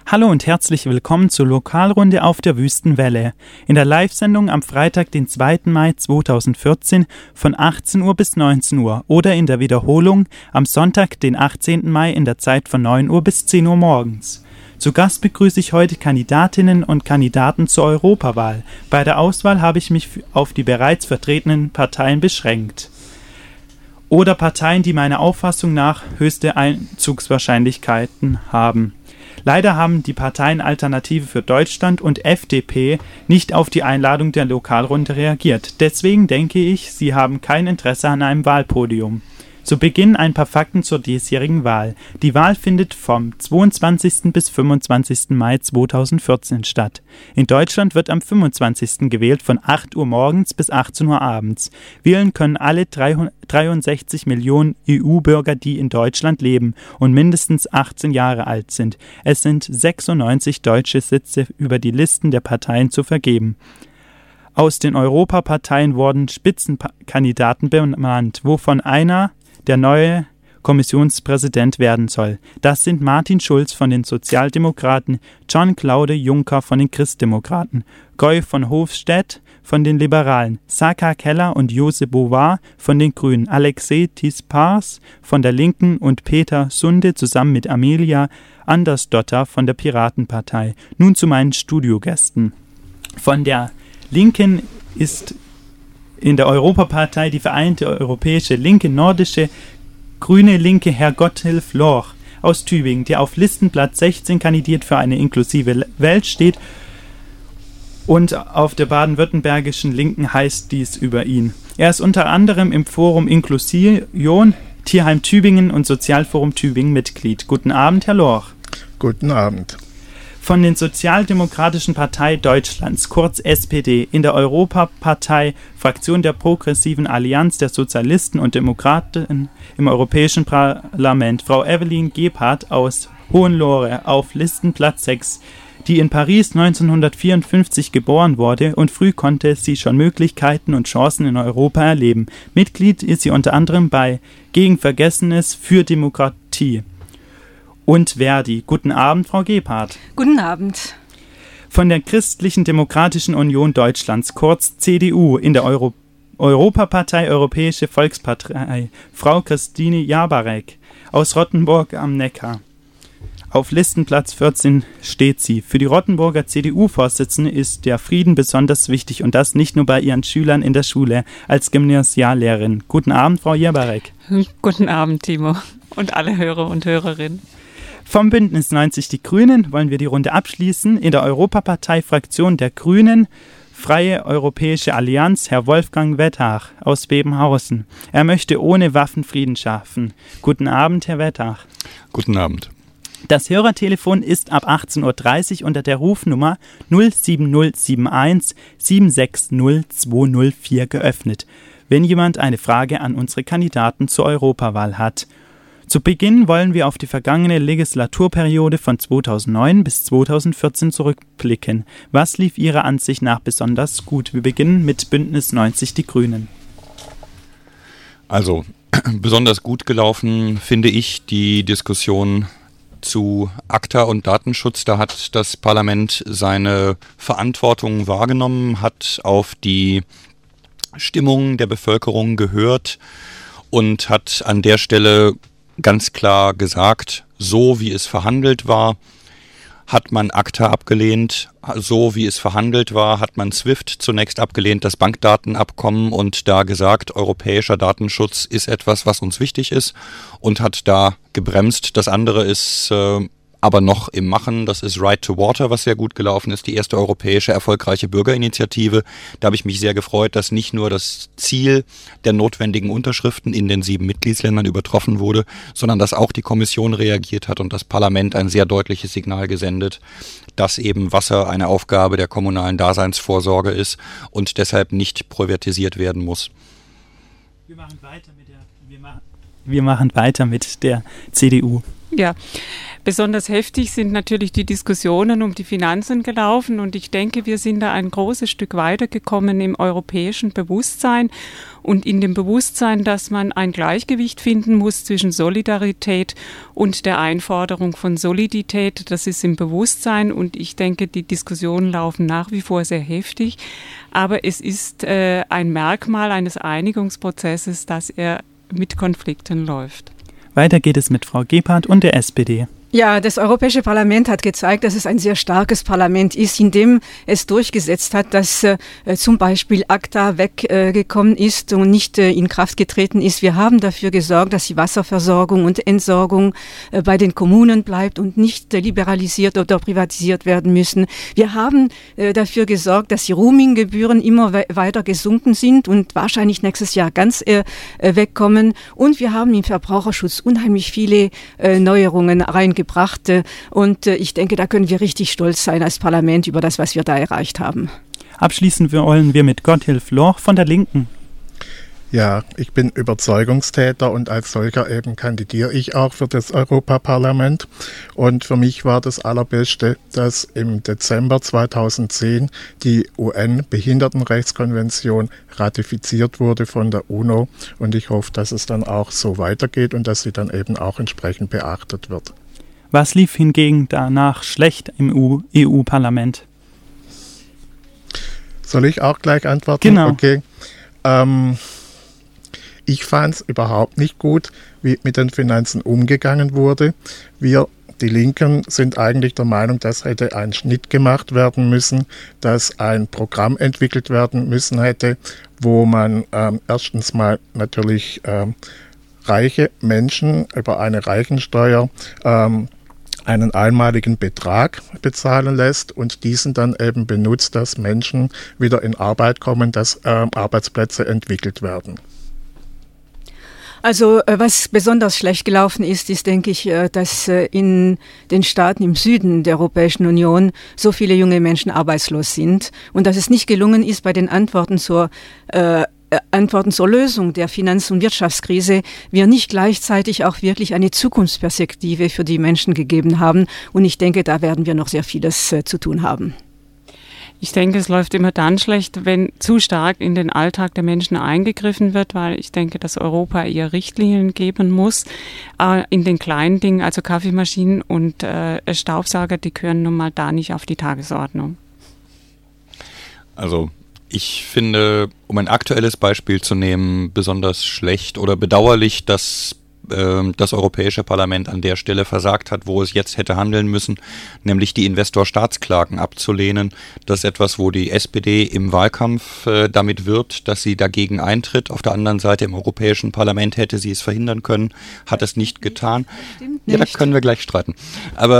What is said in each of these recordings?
Hallo und herzlich willkommen zur Lokalrunde auf der Wüstenwelle. In der Live-Sendung am Freitag, den 2. Mai 2014 von 18 Uhr bis 19 Uhr oder in der Wiederholung am Sonntag, den 18. Mai in der Zeit von 9 Uhr bis 10 Uhr morgens. Zu Gast begrüße ich heute Kandidatinnen und Kandidaten zur Europawahl. Bei der Auswahl habe ich mich auf die bereits vertretenen Parteien beschränkt. Oder Parteien, die meiner Auffassung nach höchste Einzugswahrscheinlichkeiten haben. Leider haben die Parteien Alternative für Deutschland und FDP nicht auf die Einladung der Lokalrunde reagiert. Deswegen denke ich, sie haben kein Interesse an einem Wahlpodium. Zu Beginn ein paar Fakten zur diesjährigen Wahl. Die Wahl findet vom 22. bis 25. Mai 2014 statt. In Deutschland wird am 25. gewählt von 8 Uhr morgens bis 18 Uhr abends. Wählen können alle 63 Millionen EU-Bürger, die in Deutschland leben und mindestens 18 Jahre alt sind. Es sind 96 deutsche Sitze über die Listen der Parteien zu vergeben. Aus den Europaparteien wurden Spitzenkandidaten benannt, wovon einer der neue Kommissionspräsident werden soll. Das sind Martin Schulz von den Sozialdemokraten, John-Claude Juncker von den Christdemokraten, Guy Verhofstadt von den Liberalen, Saka Keller und Josep Bouvard von den Grünen, Alexei Tispars von der Linken und Peter Sunde zusammen mit Amelia Andersdotter von der Piratenpartei. Nun zu meinen Studiogästen. Von der Linken ist in der Europapartei die Vereinte Europäische Linke, Nordische Grüne Linke Herr Gotthilf Lorch aus Tübingen, der auf Listenplatz 16 kandidiert für eine inklusive Welt steht, und auf der baden-württembergischen Linken heißt dies über ihn. Er ist unter anderem im Forum Inklusion, Tierheim Tübingen und Sozialforum Tübingen Mitglied. Guten Abend, Herr Lorch. Guten Abend. Von den Sozialdemokratischen Partei Deutschlands, kurz SPD, in der Europapartei, Fraktion der Progressiven Allianz der Sozialisten und Demokraten im Europäischen Parlament, Frau Evelyn Gebhardt aus Hohenlohe auf Listenplatz 6, die in Paris 1954 geboren wurde, und früh konnte sie schon Möglichkeiten und Chancen in Europa erleben. Mitglied ist sie unter anderem bei Gegen Vergessenes für Demokratie und Verdi. Guten Abend, Frau Gebhardt. Guten Abend. Von der Christlichen Demokratischen Union Deutschlands, kurz CDU, in der Europapartei Europäische Volkspartei, Frau Christine Jabarek aus Rottenburg am Neckar. Auf Listenplatz 14 steht sie. Für die Rottenburger CDU-Vorsitzende ist der Frieden besonders wichtig, und das nicht nur bei ihren Schülern in der Schule als Gymnasiallehrerin. Guten Abend, Frau Jabarek. Guten Abend, Timo, und alle Hörer und Hörerinnen. Vom Bündnis 90 Die Grünen wollen wir die Runde abschließen. In der Europapartei-Fraktion der Grünen, Freie Europäische Allianz, Herr Wolfgang Wettach aus Bebenhausen. Er möchte ohne Waffen Frieden schaffen. Abend, Herr Wettach. Guten Abend. Das Hörertelefon ist ab 18.30 Uhr unter der Rufnummer 07071 760 204 geöffnet, wenn jemand eine Frage an unsere Kandidaten zur Europawahl hat. Zu Beginn wollen wir auf die vergangene Legislaturperiode von 2009 bis 2014 zurückblicken. Was lief Ihrer Ansicht nach besonders gut? Wir beginnen mit Bündnis 90 Die Grünen. Also, besonders gut gelaufen finde ich die Diskussion zu ACTA und Datenschutz. Da hat das Parlament seine Verantwortung wahrgenommen, hat auf die Stimmung der Bevölkerung gehört und hat an der Stelle ganz klar gesagt, so wie es verhandelt war, hat man ACTA abgelehnt, so wie es verhandelt war, hat man SWIFT zunächst abgelehnt, das Bankdatenabkommen, und da gesagt, europäischer Datenschutz ist etwas, was uns wichtig ist, und hat da gebremst. Das andere ist aber noch im Machen. Das ist Right to Water, was sehr gut gelaufen ist, die erste europäische erfolgreiche Bürgerinitiative. Da habe ich mich sehr gefreut, dass nicht nur das Ziel der notwendigen Unterschriften in den 7 Mitgliedsländern übertroffen wurde, sondern dass auch die Kommission reagiert hat und das Parlament ein sehr deutliches Signal gesendet, dass eben Wasser eine Aufgabe der kommunalen Daseinsvorsorge ist und deshalb nicht privatisiert werden muss. Wir machen weiter mit der CDU. Ja, besonders heftig sind natürlich die Diskussionen um die Finanzen gelaufen und ich denke, wir sind da ein großes Stück weitergekommen im europäischen Bewusstsein und in dem Bewusstsein, dass man ein Gleichgewicht finden muss zwischen Solidarität und der Einforderung von Solidität. Das ist im Bewusstsein und ich denke, die Diskussionen laufen nach wie vor sehr heftig, aber es ist ein Merkmal eines Einigungsprozesses, dass er mit Konflikten läuft. Weiter geht es mit Frau Gebhardt und der SPD. Ja, das Europäische Parlament hat gezeigt, dass es ein sehr starkes Parlament ist, indem es durchgesetzt hat, dass zum Beispiel ACTA weggekommen ist und nicht in Kraft getreten ist. Wir haben dafür gesorgt, dass die Wasserversorgung und Entsorgung bei den Kommunen bleibt und nicht liberalisiert oder privatisiert werden müssen. Wir haben dafür gesorgt, dass die Roaming-Gebühren immer weiter gesunken sind und wahrscheinlich nächstes Jahr ganz wegkommen. Und wir haben im Verbraucherschutz unheimlich viele Neuerungen reingebracht. Und ich denke, da können wir richtig stolz sein als Parlament über das, was wir da erreicht haben. Abschließend wollen wir mit Gotthilf Loch von der Linken. Ja, ich bin Überzeugungstäter und als solcher eben kandidiere ich auch für das Europaparlament. Und für mich war das Allerbeste, dass im Dezember 2010 die UN-Behindertenrechtskonvention ratifiziert wurde von der UNO. Und ich hoffe, dass es dann auch so weitergeht und dass sie dann eben auch entsprechend beachtet wird. Was lief hingegen danach schlecht im EU-Parlament? Soll ich auch gleich antworten? Genau. Okay. Ich fand es überhaupt nicht gut, wie mit den Finanzen umgegangen wurde. Wir, die Linken, sind eigentlich der Meinung, dass hätte ein Schnitt gemacht werden müssen, dass ein Programm entwickelt werden müssen hätte, wo man erstens mal natürlich reiche Menschen über eine Reichensteuer einen einmaligen Betrag bezahlen lässt und diesen dann eben benutzt, dass Menschen wieder in Arbeit kommen, dass Arbeitsplätze entwickelt werden. Also was besonders schlecht gelaufen ist, denke ich, dass in den Staaten im Süden der Europäischen Union so viele junge Menschen arbeitslos sind und dass es nicht gelungen ist, bei den Antworten zur Lösung der Finanz- und Wirtschaftskrise wir nicht gleichzeitig auch wirklich eine Zukunftsperspektive für die Menschen gegeben haben. Und ich denke, da werden wir noch sehr vieles zu tun haben. Ich denke, es läuft immer dann schlecht, wenn zu stark in den Alltag der Menschen eingegriffen wird, weil ich denke, dass Europa eher Richtlinien geben muss. In den kleinen Dingen, also Kaffeemaschinen und Staubsauger, die gehören nun mal da nicht auf die Tagesordnung. Also ich finde, um ein aktuelles Beispiel zu nehmen, besonders schlecht oder bedauerlich, dass das Europäische Parlament an der Stelle versagt hat, wo es jetzt hätte handeln müssen, nämlich die Investor-Staatsklagen abzulehnen. Das ist etwas, wo die SPD im Wahlkampf damit wirbt, dass sie dagegen eintritt. Auf der anderen Seite im Europäischen Parlament hätte sie es verhindern können, hat es nicht getan. Stimmt nicht. Ja, da können wir gleich streiten. Aber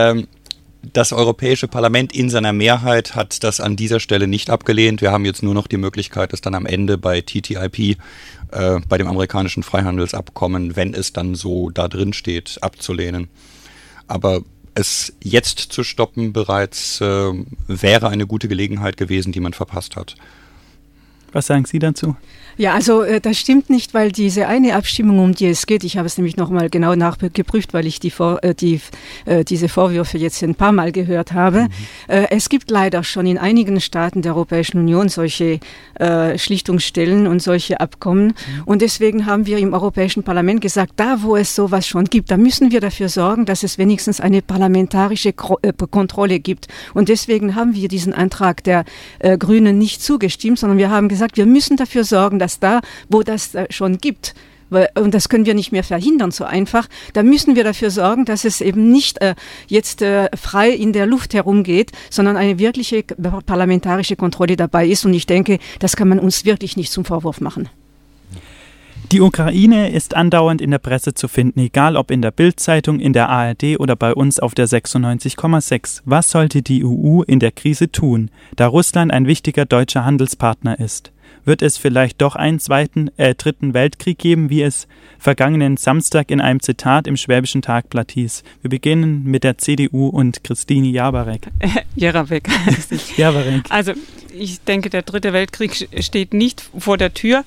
das Europäische Parlament in seiner Mehrheit hat das an dieser Stelle nicht abgelehnt. Wir haben jetzt nur noch die Möglichkeit, das dann am Ende bei TTIP, bei dem amerikanischen Freihandelsabkommen, wenn es dann so da drin steht, abzulehnen. Aber es jetzt zu stoppen bereits wäre eine gute Gelegenheit gewesen, die man verpasst hat. Was sagen Sie dazu? Ja, also das stimmt nicht, weil diese eine Abstimmung, um die es geht, ich habe es nämlich nochmal genau nachgeprüft, weil ich diese Vorwürfe jetzt ein paar Mal gehört habe. Es gibt leider schon in einigen Staaten der Europäischen Union solche Schlichtungsstellen und solche Abkommen. Und deswegen haben wir im Europäischen Parlament gesagt, da wo es sowas schon gibt, da müssen wir dafür sorgen, dass es wenigstens eine parlamentarische Kontrolle gibt. Und deswegen haben wir diesen Antrag der Grünen nicht zugestimmt, sondern wir haben gesagt, wir müssen dafür sorgen, dass da, wo das schon gibt, und das können wir nicht mehr verhindern so einfach, da müssen wir dafür sorgen, dass es eben nicht jetzt frei in der Luft herumgeht, sondern eine wirkliche parlamentarische Kontrolle dabei ist. Und ich denke, das kann man uns wirklich nicht zum Vorwurf machen. Die Ukraine ist andauernd in der Presse zu finden, egal ob in der Bild-Zeitung, in der ARD oder bei uns auf der 96,6. Was sollte die EU in der Krise tun, da Russland ein wichtiger deutscher Handelspartner ist? Wird es vielleicht doch einen dritten Weltkrieg geben, wie es vergangenen Samstag in einem Zitat im Schwäbischen Tagblatt hieß? Wir beginnen mit der CDU und Christine Jabarek. Jabarek. Jabarek. Also ich denke, der dritte Weltkrieg steht nicht vor der Tür.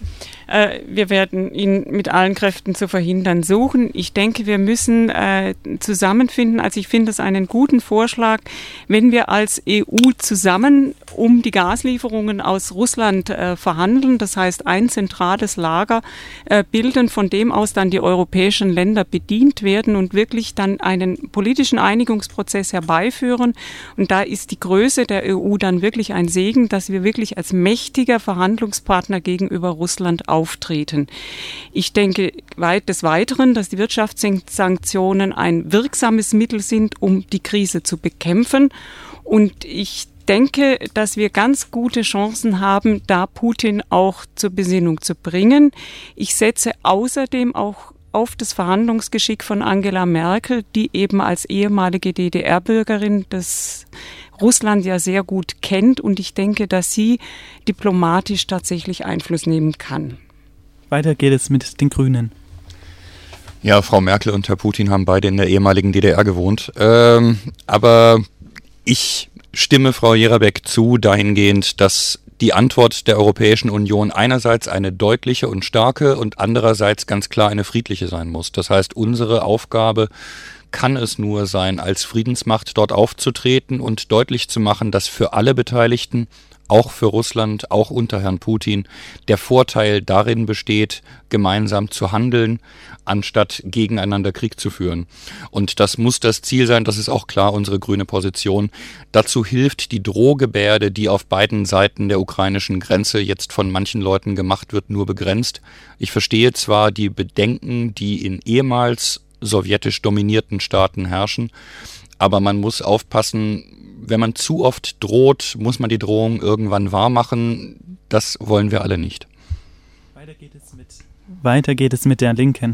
Wir werden ihn mit allen Kräften zu verhindern suchen. Ich denke, wir müssen zusammenfinden. Also ich finde es einen guten Vorschlag, wenn wir als EU zusammen um die Gaslieferungen aus Russland verhandeln. Das heißt, ein zentrales Lager bilden, von dem aus dann die europäischen Länder bedient werden und wirklich dann einen politischen Einigungsprozess herbeiführen. Und da ist die Größe der EU dann wirklich ein Segen, dass wir wirklich als mächtiger Verhandlungspartner gegenüber Russland auftreten. Ich denke des Weiteren, dass die Wirtschaftssanktionen ein wirksames Mittel sind, um die Krise zu bekämpfen. Und ich denke, dass wir ganz gute Chancen haben, da Putin auch zur Besinnung zu bringen. Ich setze außerdem auch auf das Verhandlungsgeschick von Angela Merkel, die eben als ehemalige DDR-Bürgerin das Russland ja sehr gut kennt. Und ich denke, dass sie diplomatisch tatsächlich Einfluss nehmen kann. Weiter geht es mit den Grünen. Ja, Frau Merkel und Herr Putin haben beide in der ehemaligen DDR gewohnt. Aber ich stimme Frau Jerabek zu dahingehend, dass die Antwort der Europäischen Union einerseits eine deutliche und starke und andererseits ganz klar eine friedliche sein muss. Das heißt, unsere Aufgabe kann es nur sein, als Friedensmacht dort aufzutreten und deutlich zu machen, dass für alle Beteiligten, auch für Russland, auch unter Herrn Putin, der Vorteil darin besteht, gemeinsam zu handeln, anstatt gegeneinander Krieg zu führen. Und das muss das Ziel sein, das ist auch klar unsere grüne Position. Dazu hilft die Drohgebärde, die auf beiden Seiten der ukrainischen Grenze jetzt von manchen Leuten gemacht wird, nur begrenzt. Ich verstehe zwar die Bedenken, die in ehemals sowjetisch dominierten Staaten herrschen, aber man muss aufpassen, wenn man zu oft droht, muss man die Drohung irgendwann wahr machen. Das wollen wir alle nicht. Weiter geht es mit der Linken.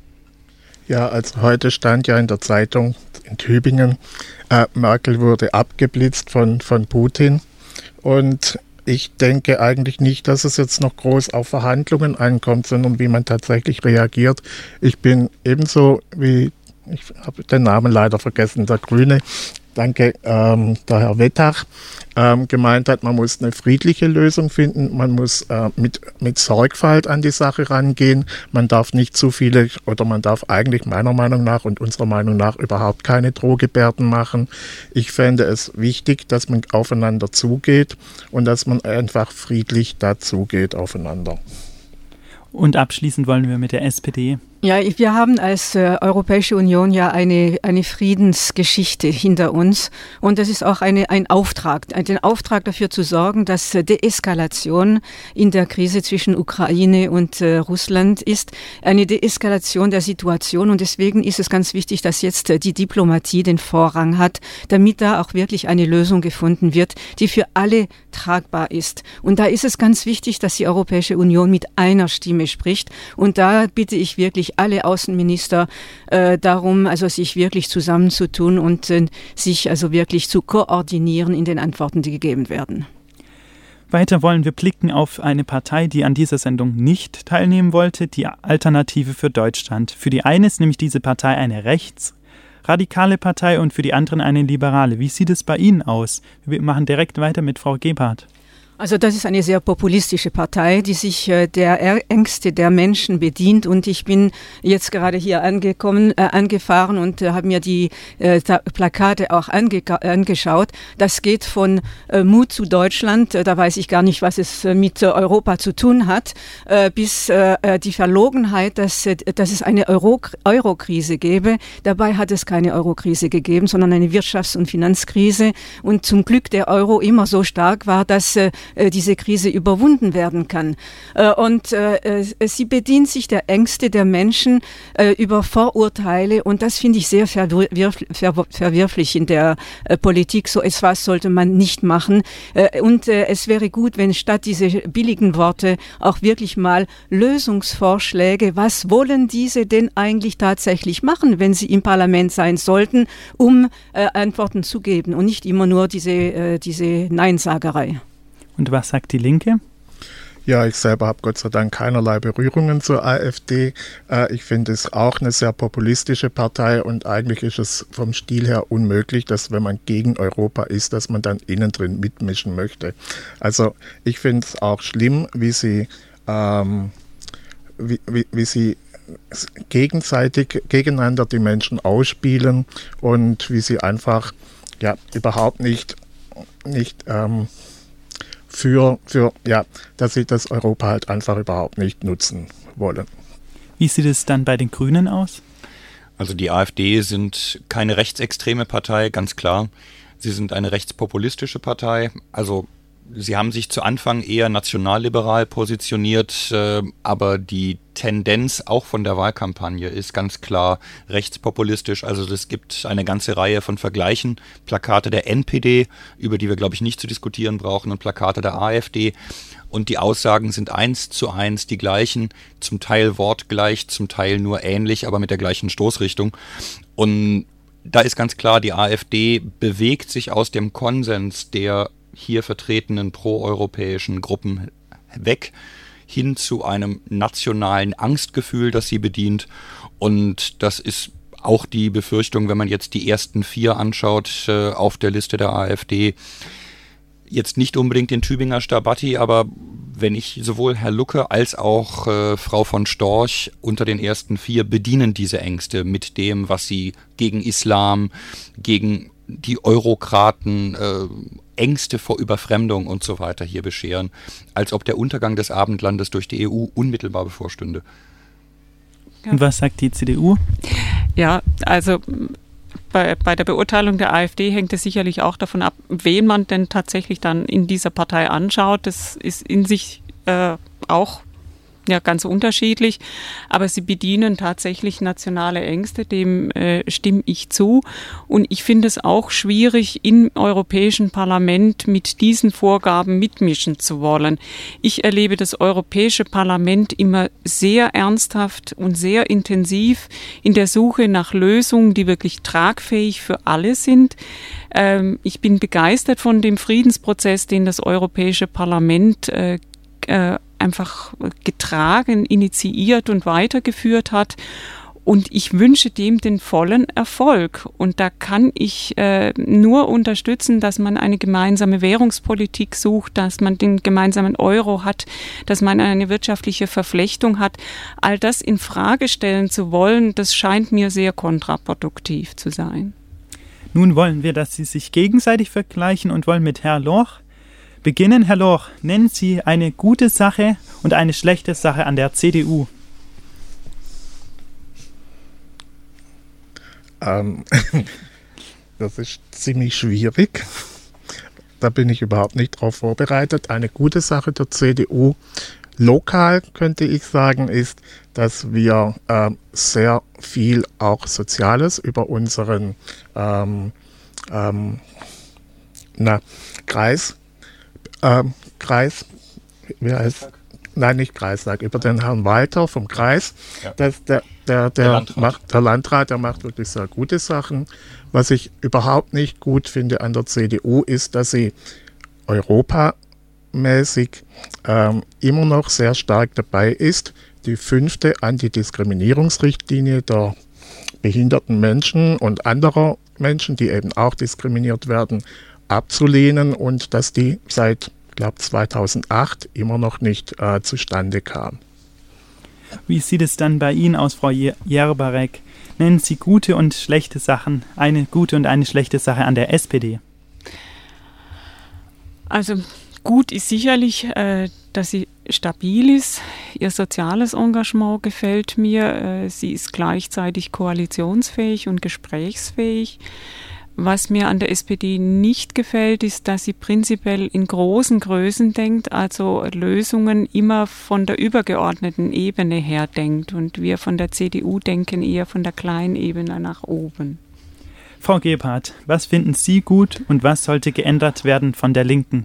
Ja, also heute stand ja in der Zeitung in Tübingen, Merkel wurde abgeblitzt von Putin. Und ich denke eigentlich nicht, dass es jetzt noch groß auf Verhandlungen ankommt, sondern wie man tatsächlich reagiert. Ich bin ebenso wie, ich habe den Namen leider vergessen, der Grüne, danke, der Herr Wettach, gemeint hat, man muss eine friedliche Lösung finden, man muss mit Sorgfalt an die Sache rangehen, man darf nicht zu viele, oder man darf eigentlich meiner Meinung nach und unserer Meinung nach überhaupt keine Drohgebärden machen. Ich fände es wichtig, dass man aufeinander zugeht und dass man einfach friedlich dazugeht aufeinander. Und abschließend wollen wir mit der SPD. Ja, wir haben als Europäische Union ja eine Friedensgeschichte hinter uns und das ist auch ein Auftrag, den Auftrag dafür zu sorgen, dass Deeskalation in der Krise zwischen Ukraine und Russland ist, eine Deeskalation der Situation und deswegen ist es ganz wichtig, dass jetzt die Diplomatie den Vorrang hat, damit da auch wirklich eine Lösung gefunden wird, die für alle tragbar ist. Und da ist es ganz wichtig, dass die Europäische Union mit einer Stimme spricht und da bitte ich wirklich alle Außenminister darum, also sich wirklich zusammenzutun und sich also wirklich zu koordinieren in den Antworten, die gegeben werden. Weiter wollen wir blicken auf eine Partei, die an dieser Sendung nicht teilnehmen wollte, die Alternative für Deutschland. Für die eine ist nämlich diese Partei eine rechtsradikale Partei und für die anderen eine liberale. Wie sieht es bei Ihnen aus? Wir machen direkt weiter mit Frau Gebhardt. Also das ist eine sehr populistische Partei, die sich der Ängste der Menschen bedient und ich bin jetzt gerade hier angefahren und habe mir die Plakate auch angeschaut. Das geht von Mut zu Deutschland, da weiß ich gar nicht, was es mit Europa zu tun hat, bis die Verlogenheit, dass es eine Euro-Krise gäbe. Dabei hat es keine Euro-Krise gegeben, sondern eine Wirtschafts- und Finanzkrise und zum Glück der Euro immer so stark war, dass diese Krise überwunden werden kann. Und sie bedient sich der Ängste der Menschen über Vorurteile und das finde ich sehr verwerflich in der Politik. So etwas sollte man nicht machen. Und es wäre gut, wenn statt diese billigen Worte auch wirklich mal Lösungsvorschläge, was wollen diese denn eigentlich tatsächlich machen, wenn sie im Parlament sein sollten, um Antworten zu geben und nicht immer nur diese Neinsagerei. Und was sagt die Linke? Ja, ich selber habe Gott sei Dank keinerlei Berührungen zur AfD. Ich finde es auch eine sehr populistische Partei und eigentlich ist es vom Stil her unmöglich, dass wenn man gegen Europa ist, dass man dann innen drin mitmischen möchte. Also ich finde es auch schlimm, wie sie wie sie gegenseitig gegeneinander die Menschen ausspielen und wie sie einfach überhaupt nicht dass sie das Europa halt einfach überhaupt nicht nutzen wollen. Wie sieht es dann bei den Grünen aus? Also die AfD sind keine rechtsextreme Partei, ganz klar. Sie sind eine rechtspopulistische Partei. Also sie haben sich zu Anfang eher nationalliberal positioniert, aber die Tendenz auch von der Wahlkampagne ist ganz klar rechtspopulistisch. Also es gibt eine ganze Reihe von Vergleichen. Plakate der NPD, über die wir, glaube ich, nicht zu diskutieren brauchen, und Plakate der AfD. Und die Aussagen sind 1:1 die gleichen, zum Teil wortgleich, zum Teil nur ähnlich, aber mit der gleichen Stoßrichtung. Und da ist ganz klar, die AfD bewegt sich aus dem Konsens der hier vertretenen proeuropäischen Gruppen weg, hin zu einem nationalen Angstgefühl, das sie bedient. Und das ist auch die Befürchtung, wenn man jetzt die ersten 4 anschaut auf der Liste der AfD. Jetzt nicht unbedingt den Tübinger Starbatti, aber wenn ich sowohl Herr Lucke als auch Frau von Storch unter den ersten 4 bedienen diese Ängste mit dem, was sie gegen Islam, gegen die Eurokraten, Ängste vor Überfremdung und so weiter hier bescheren, als ob der Untergang des Abendlandes durch die EU unmittelbar bevorstünde. Und was sagt die CDU? Ja, also bei der Beurteilung der AfD hängt es sicherlich auch davon ab, wen man denn tatsächlich dann in dieser Partei anschaut. Das ist in sich auch ganz unterschiedlich, aber sie bedienen tatsächlich nationale Ängste, dem stimme ich zu. Und ich finde es auch schwierig, im Europäischen Parlament mit diesen Vorgaben mitmischen zu wollen. Ich erlebe das Europäische Parlament immer sehr ernsthaft und sehr intensiv in der Suche nach Lösungen, die wirklich tragfähig für alle sind. Ich bin begeistert von dem Friedensprozess, den das Europäische Parlament einfach getragen, initiiert und weitergeführt hat. Und ich wünsche dem den vollen Erfolg. Und da kann ich nur unterstützen, dass man eine gemeinsame Währungspolitik sucht, dass man den gemeinsamen Euro hat, dass man eine wirtschaftliche Verflechtung hat. All das in Frage stellen zu wollen, das scheint mir sehr kontraproduktiv zu sein. Nun wollen wir, dass Sie sich gegenseitig vergleichen und wollen mit Herrn Loch beginnen. Herr Loch, nennen Sie eine gute Sache und eine schlechte Sache an der CDU. Das ist ziemlich schwierig. Da bin ich überhaupt nicht drauf vorbereitet. Eine gute Sache der CDU, lokal könnte ich sagen, ist, dass wir sehr viel auch Soziales über unseren Kreistag, über den Herrn Walter vom Kreis. Ja. Der Landrat, der macht wirklich sehr gute Sachen. Was ich überhaupt nicht gut finde an der CDU ist, dass sie europamäßig immer noch sehr stark dabei ist, die 5. Antidiskriminierungsrichtlinie der behinderten Menschen und anderer Menschen, die eben auch diskriminiert werden, abzulehnen und dass die seit, glaube 2008 immer noch nicht zustande kam. Wie sieht es dann bei Ihnen aus, Frau Jerbarek? Nennen Sie gute und schlechte Sachen, eine gute und eine schlechte Sache an der SPD? Also gut ist sicherlich, dass sie stabil ist. Ihr soziales Engagement gefällt mir. Sie ist gleichzeitig koalitionsfähig und gesprächsfähig. Was mir an der SPD nicht gefällt, ist, dass sie prinzipiell in großen Größen denkt, also Lösungen immer von der übergeordneten Ebene her denkt. Und wir von der CDU denken eher von der kleinen Ebene nach oben. Frau Gebhardt, was finden Sie gut und was sollte geändert werden von der Linken?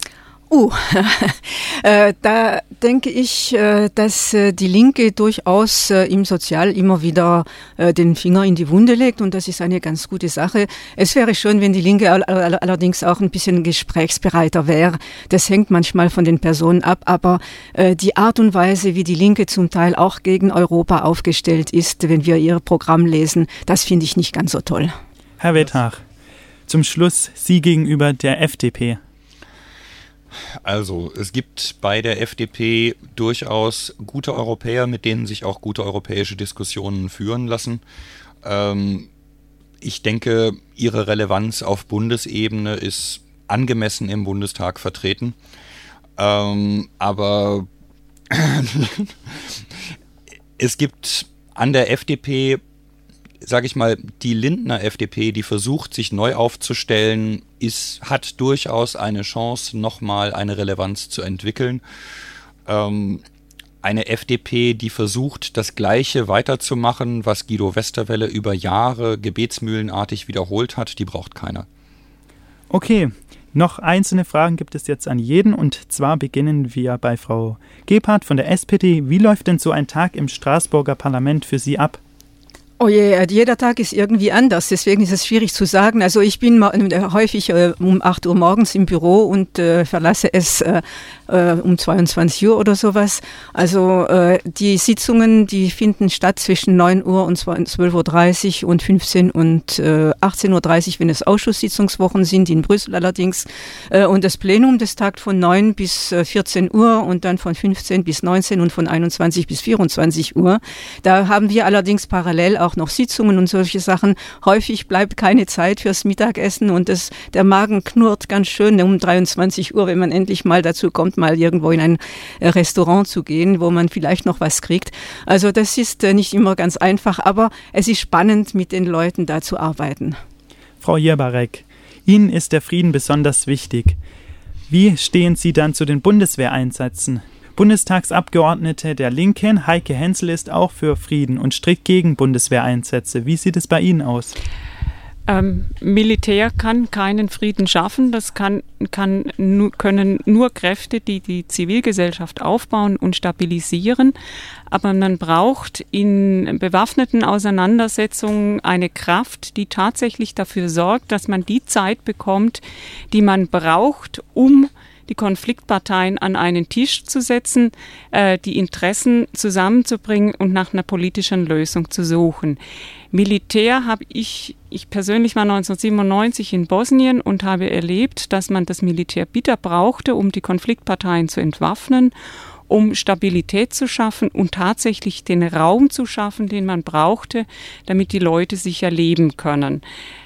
Da denke ich, dass die Linke durchaus im Sozial immer wieder den Finger in die Wunde legt und das ist eine ganz gute Sache. Es wäre schön, wenn die Linke allerdings auch ein bisschen gesprächsbereiter wäre. Das hängt manchmal von den Personen ab, aber die Art und Weise, wie die Linke zum Teil auch gegen Europa aufgestellt ist, wenn wir ihr Programm lesen, das finde ich nicht ganz so toll. Herr Wethach, zum Schluss Sie gegenüber der FDP. Also, es gibt bei der FDP durchaus gute Europäer, mit denen sich auch gute europäische Diskussionen führen lassen. Ich denke, ihre Relevanz auf Bundesebene ist angemessen im Bundestag vertreten. Aber es gibt an der FDP, sage ich mal, die Lindner FDP, die versucht, sich neu aufzustellen, hat durchaus eine Chance, nochmal eine Relevanz zu entwickeln. Eine FDP, die versucht, das Gleiche weiterzumachen, was Guido Westerwelle über Jahre gebetsmühlenartig wiederholt hat, die braucht keiner. Okay, noch einzelne Fragen gibt es jetzt an jeden, und zwar beginnen wir bei Frau Gebhardt von der SPD. Wie läuft denn so ein Tag im Straßburger Parlament für Sie ab? Oh je, jeder Tag ist irgendwie anders, deswegen ist es schwierig zu sagen. Also ich bin häufig um 8 Uhr morgens im Büro und verlasse es um 22 Uhr oder sowas. Also die Sitzungen, die finden statt zwischen 9 Uhr und 12.30 Uhr und 15 und 18.30 Uhr, wenn es Ausschusssitzungswochen sind, in Brüssel allerdings. Und das Plenum, das tagt von 9 bis 14 Uhr und dann von 15 bis 19 und von 21 bis 24 Uhr. Da haben wir allerdings parallel auch noch Sitzungen und solche Sachen. Häufig bleibt keine Zeit fürs Mittagessen und der Magen knurrt ganz schön um 23 Uhr, wenn man endlich mal dazu kommt, mal irgendwo in ein Restaurant zu gehen, wo man vielleicht noch was kriegt. Also das ist nicht immer ganz einfach, aber es ist spannend, mit den Leuten da zu arbeiten. Frau Jerbarek, Ihnen ist der Frieden besonders wichtig. Wie stehen Sie dann zu den Bundeswehreinsätzen? Bundestagsabgeordnete der Linken, Heike Hensel, ist auch für Frieden und strikt gegen Bundeswehreinsätze. Wie sieht es bei Ihnen aus? Militär kann keinen Frieden schaffen. Das können nur Kräfte, die die Zivilgesellschaft aufbauen und stabilisieren. Aber man braucht in bewaffneten Auseinandersetzungen eine Kraft, die tatsächlich dafür sorgt, dass man die Zeit bekommt, die man braucht, um die Konfliktparteien an einen Tisch zu setzen, die Interessen zusammenzubringen und nach einer politischen Lösung zu suchen. Militär habe ich persönlich war 1997 in Bosnien und habe erlebt, dass man das Militär bitter brauchte, um die Konfliktparteien zu entwaffnen, um Stabilität zu schaffen und tatsächlich den Raum zu schaffen, den man brauchte, damit die Leute sicher leben können.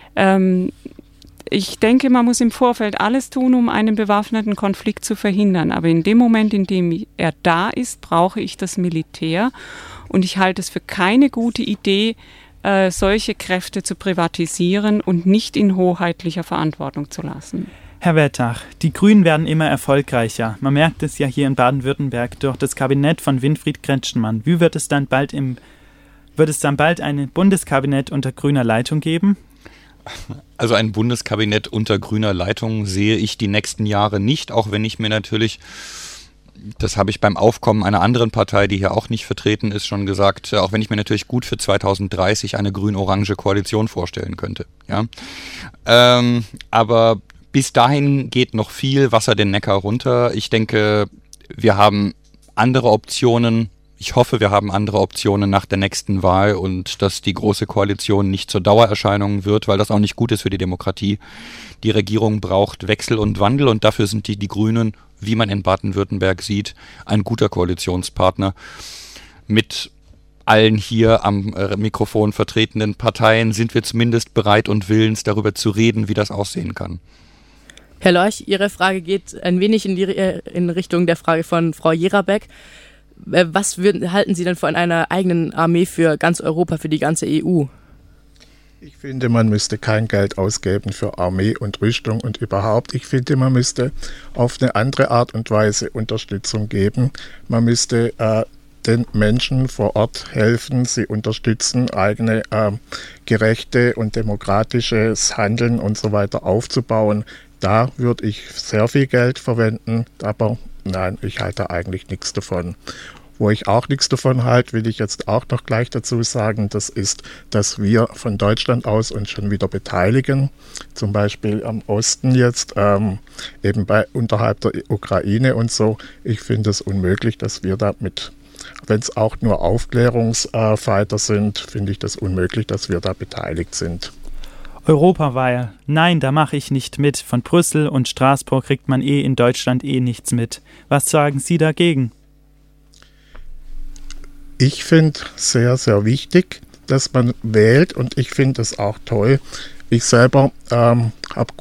Ich denke, man muss im Vorfeld alles tun, um einen bewaffneten Konflikt zu verhindern. Aber in dem Moment, in dem er da ist, brauche ich das Militär. Und ich halte es für keine gute Idee, solche Kräfte zu privatisieren und nicht in hoheitlicher Verantwortung zu lassen. Herr Wettach, die Grünen werden immer erfolgreicher. Man merkt es ja hier in Baden-Württemberg durch das Kabinett von Winfried Kretschmann. Wie wird es dann bald ein Bundeskabinett unter grüner Leitung geben? Also ein Bundeskabinett unter grüner Leitung sehe ich die nächsten Jahre nicht, auch wenn ich mir natürlich, das habe ich beim Aufkommen einer anderen Partei, die hier auch nicht vertreten ist, schon gesagt, auch wenn ich mir natürlich gut für 2030 eine grün-orange Koalition vorstellen könnte. Ja? Aber bis dahin geht noch viel Wasser den Neckar runter. Ich denke, wir haben andere Optionen. Ich hoffe, wir haben andere Optionen nach der nächsten Wahl und dass die Große Koalition nicht zur Dauererscheinung wird, weil das auch nicht gut ist für die Demokratie. Die Regierung braucht Wechsel und Wandel und dafür sind die Grünen, wie man in Baden-Württemberg sieht, ein guter Koalitionspartner. Mit allen hier am Mikrofon vertretenen Parteien sind wir zumindest bereit und willens, darüber zu reden, wie das aussehen kann. Herr Lorch, Ihre Frage geht ein wenig in Richtung der Frage von Frau Jerabek. Was halten Sie denn von einer eigenen Armee für ganz Europa, für die ganze EU? Ich finde, man müsste kein Geld ausgeben für Armee und Rüstung und überhaupt. Ich finde, man müsste auf eine andere Art und Weise Unterstützung geben. Man müsste den Menschen vor Ort helfen, sie unterstützen, eigene gerechte und demokratisches Handeln und so weiter aufzubauen. Da würde ich sehr viel Geld verwenden, aber nein, ich halte eigentlich nichts davon. Wo ich auch nichts davon halte, will ich jetzt auch noch gleich dazu sagen, das ist, dass wir von Deutschland aus uns schon wieder beteiligen, zum Beispiel am Osten jetzt, eben unterhalb der Ukraine und so. Ich finde es unmöglich, dass wir da wenn es auch nur Aufklärungsfighter sind, finde ich das unmöglich, dass wir da beteiligt sind. Europawahl. Nein, da mache ich nicht mit. Von Brüssel und Straßburg kriegt man in Deutschland nichts mit. Was sagen Sie dagegen? Ich finde sehr, sehr wichtig, dass man wählt, und ich finde es auch toll. Ich selber habe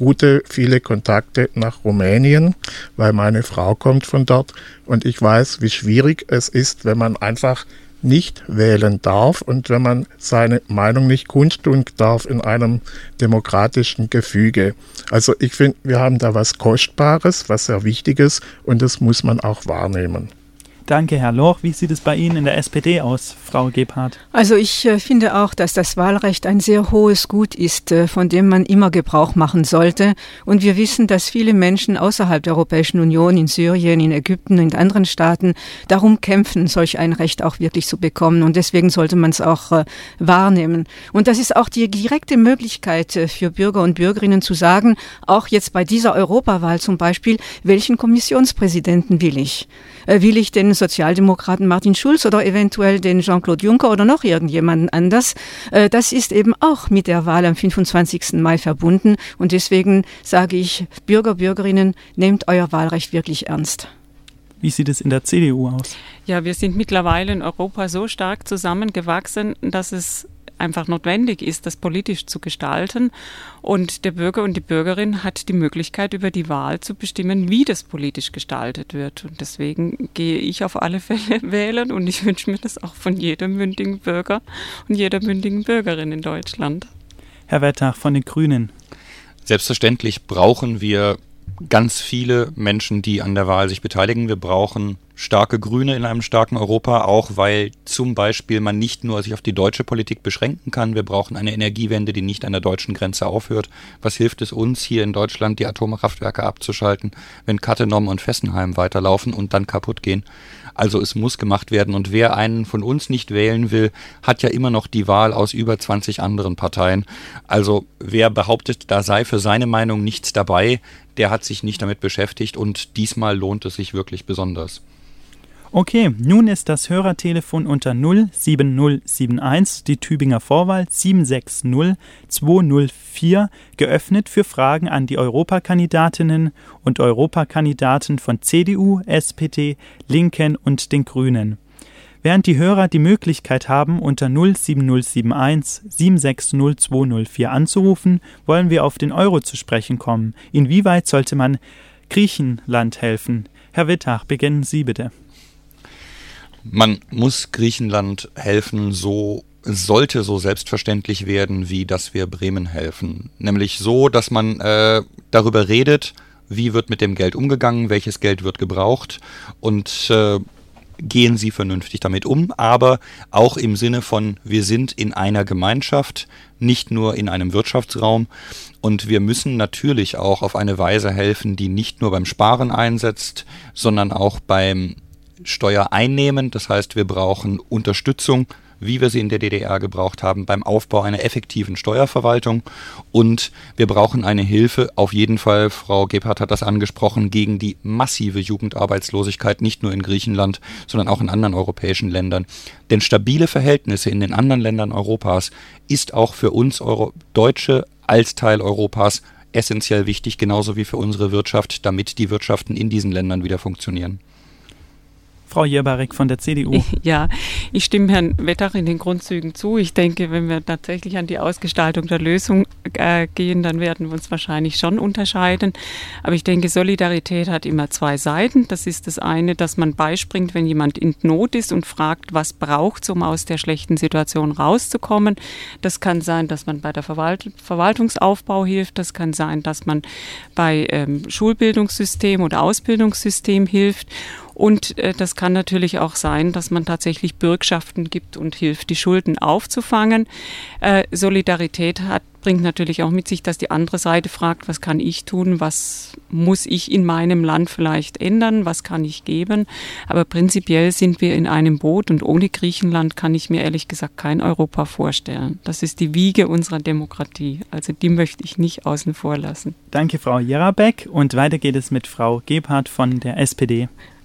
viele Kontakte nach Rumänien, weil meine Frau kommt von dort, und ich weiß, wie schwierig es ist, wenn man einfach nicht wählen darf und wenn man seine Meinung nicht kundtun darf in einem demokratischen Gefüge. Also ich finde, wir haben da was Kostbares, was sehr Wichtiges, und das muss man auch wahrnehmen. Danke, Herr Loch. Wie sieht es bei Ihnen in der SPD aus, Frau Gebhardt? Also ich finde auch, dass das Wahlrecht ein sehr hohes Gut ist, von dem man immer Gebrauch machen sollte. Und wir wissen, dass viele Menschen außerhalb der Europäischen Union, in Syrien, in Ägypten, in anderen Staaten, darum kämpfen, solch ein Recht auch wirklich zu bekommen. Und deswegen sollte man es auch wahrnehmen. Und das ist auch die direkte Möglichkeit für Bürger und Bürgerinnen zu sagen, auch jetzt bei dieser Europawahl zum Beispiel, welchen Kommissionspräsidenten will ich? Will ich den Sozialdemokraten Martin Schulz oder eventuell den Jean-Claude Juncker oder noch irgendjemanden anders? Das ist eben auch mit der Wahl am 25. Mai verbunden. Und deswegen sage ich, Bürger, Bürgerinnen, nehmt euer Wahlrecht wirklich ernst. Wie sieht es in der CDU aus? Ja, wir sind mittlerweile in Europa so stark zusammengewachsen, dass es einfach notwendig ist, das politisch zu gestalten. Und der Bürger und die Bürgerin hat die Möglichkeit, über die Wahl zu bestimmen, wie das politisch gestaltet wird. Und deswegen gehe ich auf alle Fälle wählen, und ich wünsche mir das auch von jedem mündigen Bürger und jeder mündigen Bürgerin in Deutschland. Herr Wettach von den Grünen. Selbstverständlich brauchen wir ganz viele Menschen, die an der Wahl sich beteiligen. Wir brauchen starke Grüne in einem starken Europa, auch weil zum Beispiel man nicht nur sich auf die deutsche Politik beschränken kann. Wir brauchen eine Energiewende, die nicht an der deutschen Grenze aufhört. Was hilft es uns, hier in Deutschland die Atomkraftwerke abzuschalten, wenn Cattenom und Fessenheim weiterlaufen und dann kaputt gehen? Also es muss gemacht werden, und wer einen von uns nicht wählen will, hat ja immer noch die Wahl aus über 20 anderen Parteien. Also wer behauptet, da sei für seine Meinung nichts dabei, der hat sich nicht damit beschäftigt, und diesmal lohnt es sich wirklich besonders. Okay, nun ist das Hörertelefon unter 07071, die Tübinger Vorwahl 760204, geöffnet für Fragen an die Europakandidatinnen und Europakandidaten von CDU, SPD, Linken und den Grünen. Während die Hörer die Möglichkeit haben, unter 07071 760204 anzurufen, wollen wir auf den Euro zu sprechen kommen. Inwieweit sollte man Griechenland helfen? Herr Wittach, beginnen Sie bitte. Man muss Griechenland helfen, sollte so selbstverständlich werden, wie dass wir Bremen helfen. Nämlich so, dass man darüber redet, wie wird mit dem Geld umgegangen, welches Geld wird gebraucht, und gehen Sie vernünftig damit um, aber auch im Sinne von, wir sind in einer Gemeinschaft, nicht nur in einem Wirtschaftsraum, und wir müssen natürlich auch auf eine Weise helfen, die nicht nur beim Sparen einsetzt, sondern auch beim Steuereinnehmen. Das heißt, wir brauchen Unterstützung, wie wir sie in der DDR gebraucht haben, beim Aufbau einer effektiven Steuerverwaltung, und wir brauchen eine Hilfe, auf jeden Fall, Frau Gebhardt hat das angesprochen, gegen die massive Jugendarbeitslosigkeit, nicht nur in Griechenland, sondern auch in anderen europäischen Ländern. Denn stabile Verhältnisse in den anderen Ländern Europas ist auch für uns Deutsche als Teil Europas essentiell wichtig, genauso wie für unsere Wirtschaft, damit die Wirtschaften in diesen Ländern wieder funktionieren. Frau Jerbarek von der CDU. Ja, ich stimme Herrn Wettach in den Grundzügen zu. Ich denke, wenn wir tatsächlich an die Ausgestaltung der Lösung gehen, dann werden wir uns wahrscheinlich schon unterscheiden. Aber ich denke, Solidarität hat immer zwei Seiten. Das ist das eine, dass man beispringt, wenn jemand in Not ist und fragt, was braucht es, um aus der schlechten Situation rauszukommen. Das kann sein, dass man bei der Verwaltungsaufbau hilft. Das kann sein, dass man bei Schulbildungssystem oder Ausbildungssystem hilft. Und das kann natürlich auch sein, dass man tatsächlich Bürgschaften gibt und hilft, die Schulden aufzufangen. Solidarität bringt natürlich auch mit sich, dass die andere Seite fragt, was kann ich tun, was muss ich in meinem Land vielleicht ändern, was kann ich geben. Aber prinzipiell sind wir in einem Boot, und ohne Griechenland kann ich mir ehrlich gesagt kein Europa vorstellen. Das ist die Wiege unserer Demokratie, also die möchte ich nicht außen vor lassen. Danke, Frau Jerabek, und weiter geht es mit Frau Gebhardt von der SPD.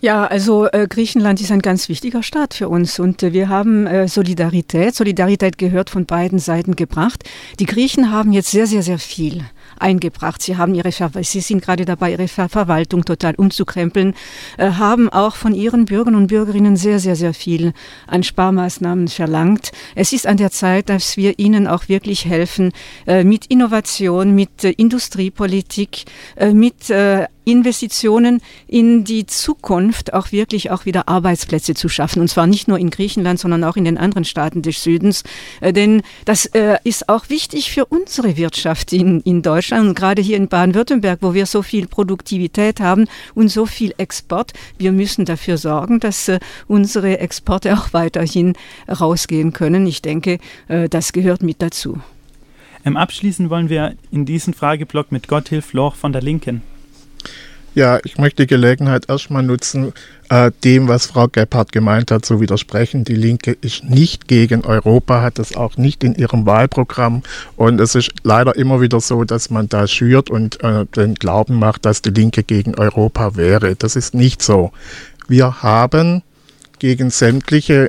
Ja, also Griechenland ist ein ganz wichtiger Staat für uns und wir haben Solidarität. Solidarität gehört von beiden Seiten gebracht. Die Griechen haben jetzt sehr, sehr, sehr viel eingebracht. Sie sind gerade dabei, ihre Verwaltung total umzukrempeln, haben auch von ihren Bürgern und Bürgerinnen sehr, sehr, sehr viel an Sparmaßnahmen verlangt. Es ist an der Zeit, dass wir ihnen auch wirklich helfen mit Innovation, mit Industriepolitik, mit Investitionen in die Zukunft auch wirklich auch wieder Arbeitsplätze zu schaffen. Und zwar nicht nur in Griechenland, sondern auch in den anderen Staaten des Südens. Denn das ist auch wichtig für unsere Wirtschaft in Deutschland und gerade hier in Baden-Württemberg, wo wir so viel Produktivität haben und so viel Export. Wir müssen dafür sorgen, dass unsere Exporte auch weiterhin rausgehen können. Ich denke, das gehört mit dazu. Abschließen wollen wir in diesem Frageblock mit Gotthilf Loch von der Linken. Ja, ich möchte die Gelegenheit erstmal nutzen, dem, was Frau Gebhardt gemeint hat, zu widersprechen. Die Linke ist nicht gegen Europa, hat das auch nicht in ihrem Wahlprogramm. Und es ist leider immer wieder so, dass man da schürt und den Glauben macht, dass die Linke gegen Europa wäre. Das ist nicht so. Wir haben gegen sämtliche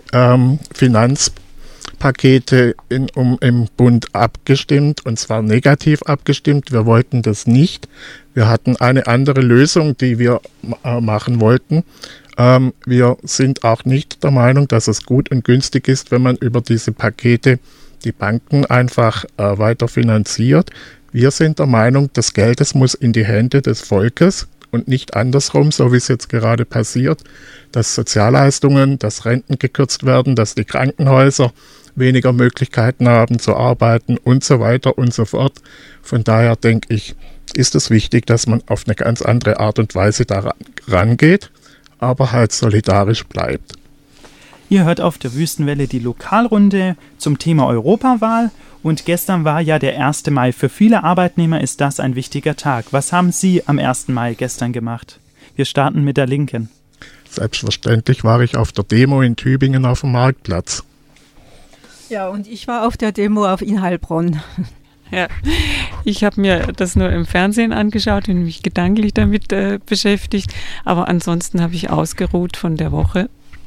Finanzpakete im Bund abgestimmt, und zwar negativ abgestimmt. Wir wollten das nicht. Wir hatten eine andere Lösung, die wir machen wollten. Wir sind auch nicht der Meinung, dass es gut und günstig ist, wenn man über diese Pakete die Banken einfach weiter finanziert. Wir sind der Meinung, das Geld muss in die Hände des Volkes und nicht andersrum, so wie es jetzt gerade passiert, dass Sozialleistungen, dass Renten gekürzt werden, dass die Krankenhäuser weniger Möglichkeiten haben zu arbeiten und so weiter und so fort. Von daher denke ich, ist es wichtig, dass man auf eine ganz andere Art und Weise daran rangeht, aber halt solidarisch bleibt. Ihr hört auf der Wüstenwelle die Lokalrunde zum Thema Europawahl und gestern war ja der 1. Mai. Für viele Arbeitnehmer ist das ein wichtiger Tag. Was haben Sie am 1. Mai gestern gemacht? Wir starten mit der Linken. Selbstverständlich war ich auf der Demo in Tübingen auf dem Marktplatz. Ja, und ich war auf der Demo in Heilbronn. Ja, ich habe mir das nur im Fernsehen angeschaut und mich gedanklich damit beschäftigt, aber ansonsten habe ich ausgeruht von der Woche.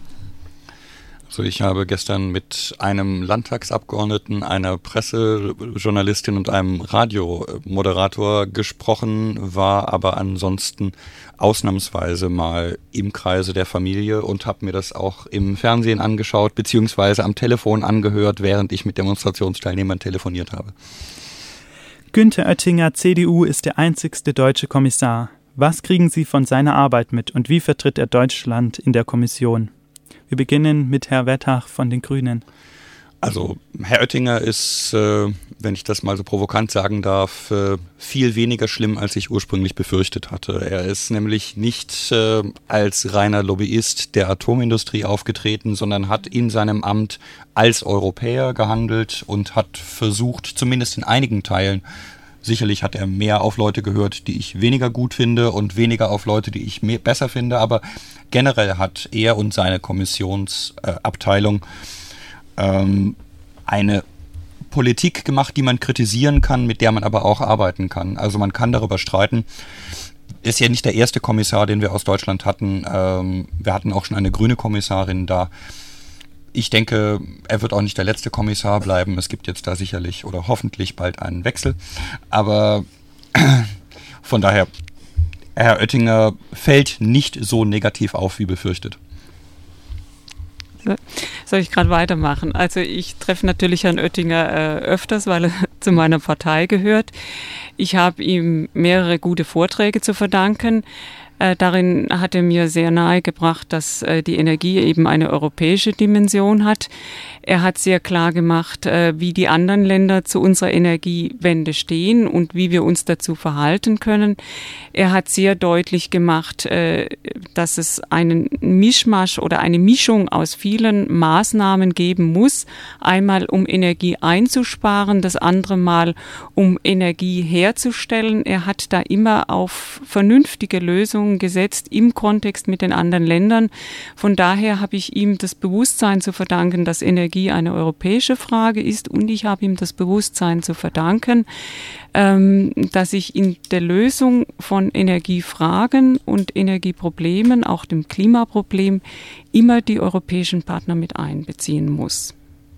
Also ich habe gestern mit einem Landtagsabgeordneten, einer Pressejournalistin und einem Radiomoderator gesprochen, war aber ansonsten ausnahmsweise mal im Kreise der Familie und habe mir das auch im Fernsehen angeschaut, beziehungsweise am Telefon angehört, während ich mit Demonstrationsteilnehmern telefoniert habe. Günther Oettinger, CDU, ist der einzigste deutsche Kommissar. Was kriegen Sie von seiner Arbeit mit und wie vertritt er Deutschland in der Kommission? Wir beginnen mit Herrn Wettach von den Grünen. Also Herr Oettinger ist, wenn ich das mal so provokant sagen darf, viel weniger schlimm, als ich ursprünglich befürchtet hatte. Er ist nämlich nicht als reiner Lobbyist der Atomindustrie aufgetreten, sondern hat in seinem Amt als Europäer gehandelt und hat versucht, zumindest in einigen Teilen, sicherlich hat er mehr auf Leute gehört, die ich weniger gut finde und weniger auf Leute, die ich besser finde, aber generell hat er und seine Kommissionsabteilung eine Politik gemacht, die man kritisieren kann, mit der man aber auch arbeiten kann. Also man kann darüber streiten. Ist ja nicht der erste Kommissar, den wir aus Deutschland hatten. Wir hatten auch schon eine grüne Kommissarin da. Ich denke, er wird auch nicht der letzte Kommissar bleiben. Es gibt jetzt da sicherlich oder hoffentlich bald einen Wechsel. Aber von daher, Herr Oettinger fällt nicht so negativ auf wie befürchtet. Soll ich gerade weitermachen? Also ich treffe natürlich Herrn Oettinger öfters, weil er zu meiner Partei gehört. Ich habe ihm mehrere gute Vorträge zu verdanken. Darin hat er mir sehr nahegebracht, dass die Energie eben eine europäische Dimension hat. Er hat sehr klar gemacht, wie die anderen Länder zu unserer Energiewende stehen und wie wir uns dazu verhalten können. Er hat sehr deutlich gemacht, dass es einen Mischmasch oder eine Mischung aus vielen Maßnahmen geben muss. Einmal um Energie einzusparen, das andere Mal um Energie herzustellen. Er hat da immer auf vernünftige Lösungen Rahmenbedingungen gesetzt im Kontext mit den anderen Ländern. Von daher habe ich ihm das Bewusstsein zu verdanken, dass Energie eine europäische Frage ist, und ich habe ihm das Bewusstsein zu verdanken, dass ich in der Lösung von Energiefragen und Energieproblemen, auch dem Klimaproblem, immer die europäischen Partner mit einbeziehen muss.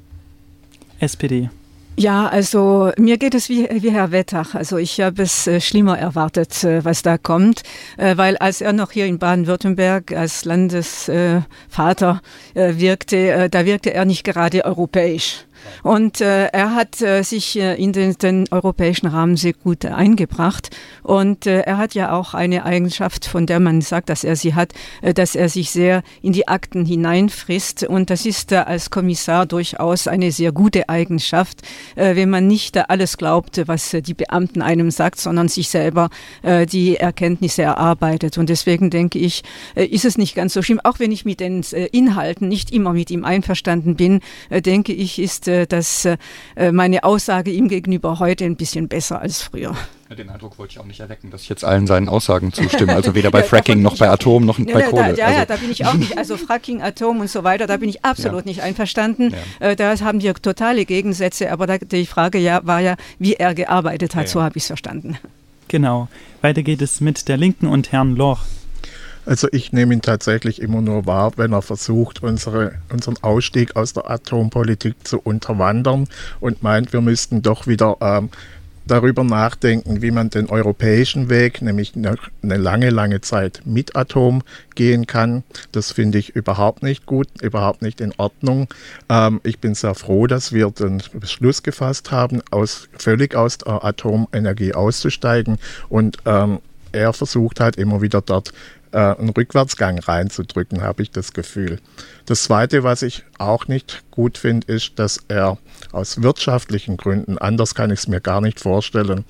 SPD. Ja, also mir geht es wie Herr Wettach. Also ich habe es schlimmer erwartet, was da kommt, weil als er noch hier in Baden-Württemberg als Landesvater wirkte, da wirkte er nicht gerade europäisch. Und er hat sich in den europäischen Rahmen sehr gut eingebracht. Und er hat ja auch eine Eigenschaft, von der man sagt, dass er sie hat, dass er sich sehr in die Akten hineinfrisst. Und das ist als Kommissar durchaus eine sehr gute Eigenschaft, wenn man nicht alles glaubt, was die Beamten einem sagt, sondern sich selber die Erkenntnisse erarbeitet. Und deswegen denke ich, ist es nicht ganz so schlimm. Auch wenn ich mit den Inhalten nicht immer mit ihm einverstanden bin, denke ich, ist dass meine Aussage ihm gegenüber heute ein bisschen besser als früher. Ja, den Eindruck wollte ich auch nicht erwecken, dass ich jetzt allen seinen Aussagen zustimme. Also weder bei Fracking noch bei Atom noch bei Kohle. Da bin ich auch nicht. Also Fracking, Atom und so weiter, da bin ich absolut nicht einverstanden. Ja. Da haben wir totale Gegensätze. Aber die Frage war ja, wie er gearbeitet hat. Ja. So habe ich es verstanden. Genau. Weiter geht es mit der Linken und Herrn Loch. Also ich nehme ihn tatsächlich immer nur wahr, wenn er versucht, unseren Ausstieg aus der Atompolitik zu unterwandern und meint, wir müssten doch wieder darüber nachdenken, wie man den europäischen Weg, nämlich eine lange, lange Zeit mit Atom gehen kann. Das finde ich überhaupt nicht gut, überhaupt nicht in Ordnung. Ich bin sehr froh, dass wir den Beschluss gefasst haben, völlig aus der Atomenergie auszusteigen, und er versucht halt immer wieder dort einen Rückwärtsgang reinzudrücken, habe ich das Gefühl. Das Zweite, was ich auch nicht gut finde, ist, dass er aus wirtschaftlichen Gründen, anders kann ich es mir gar nicht vorstellen,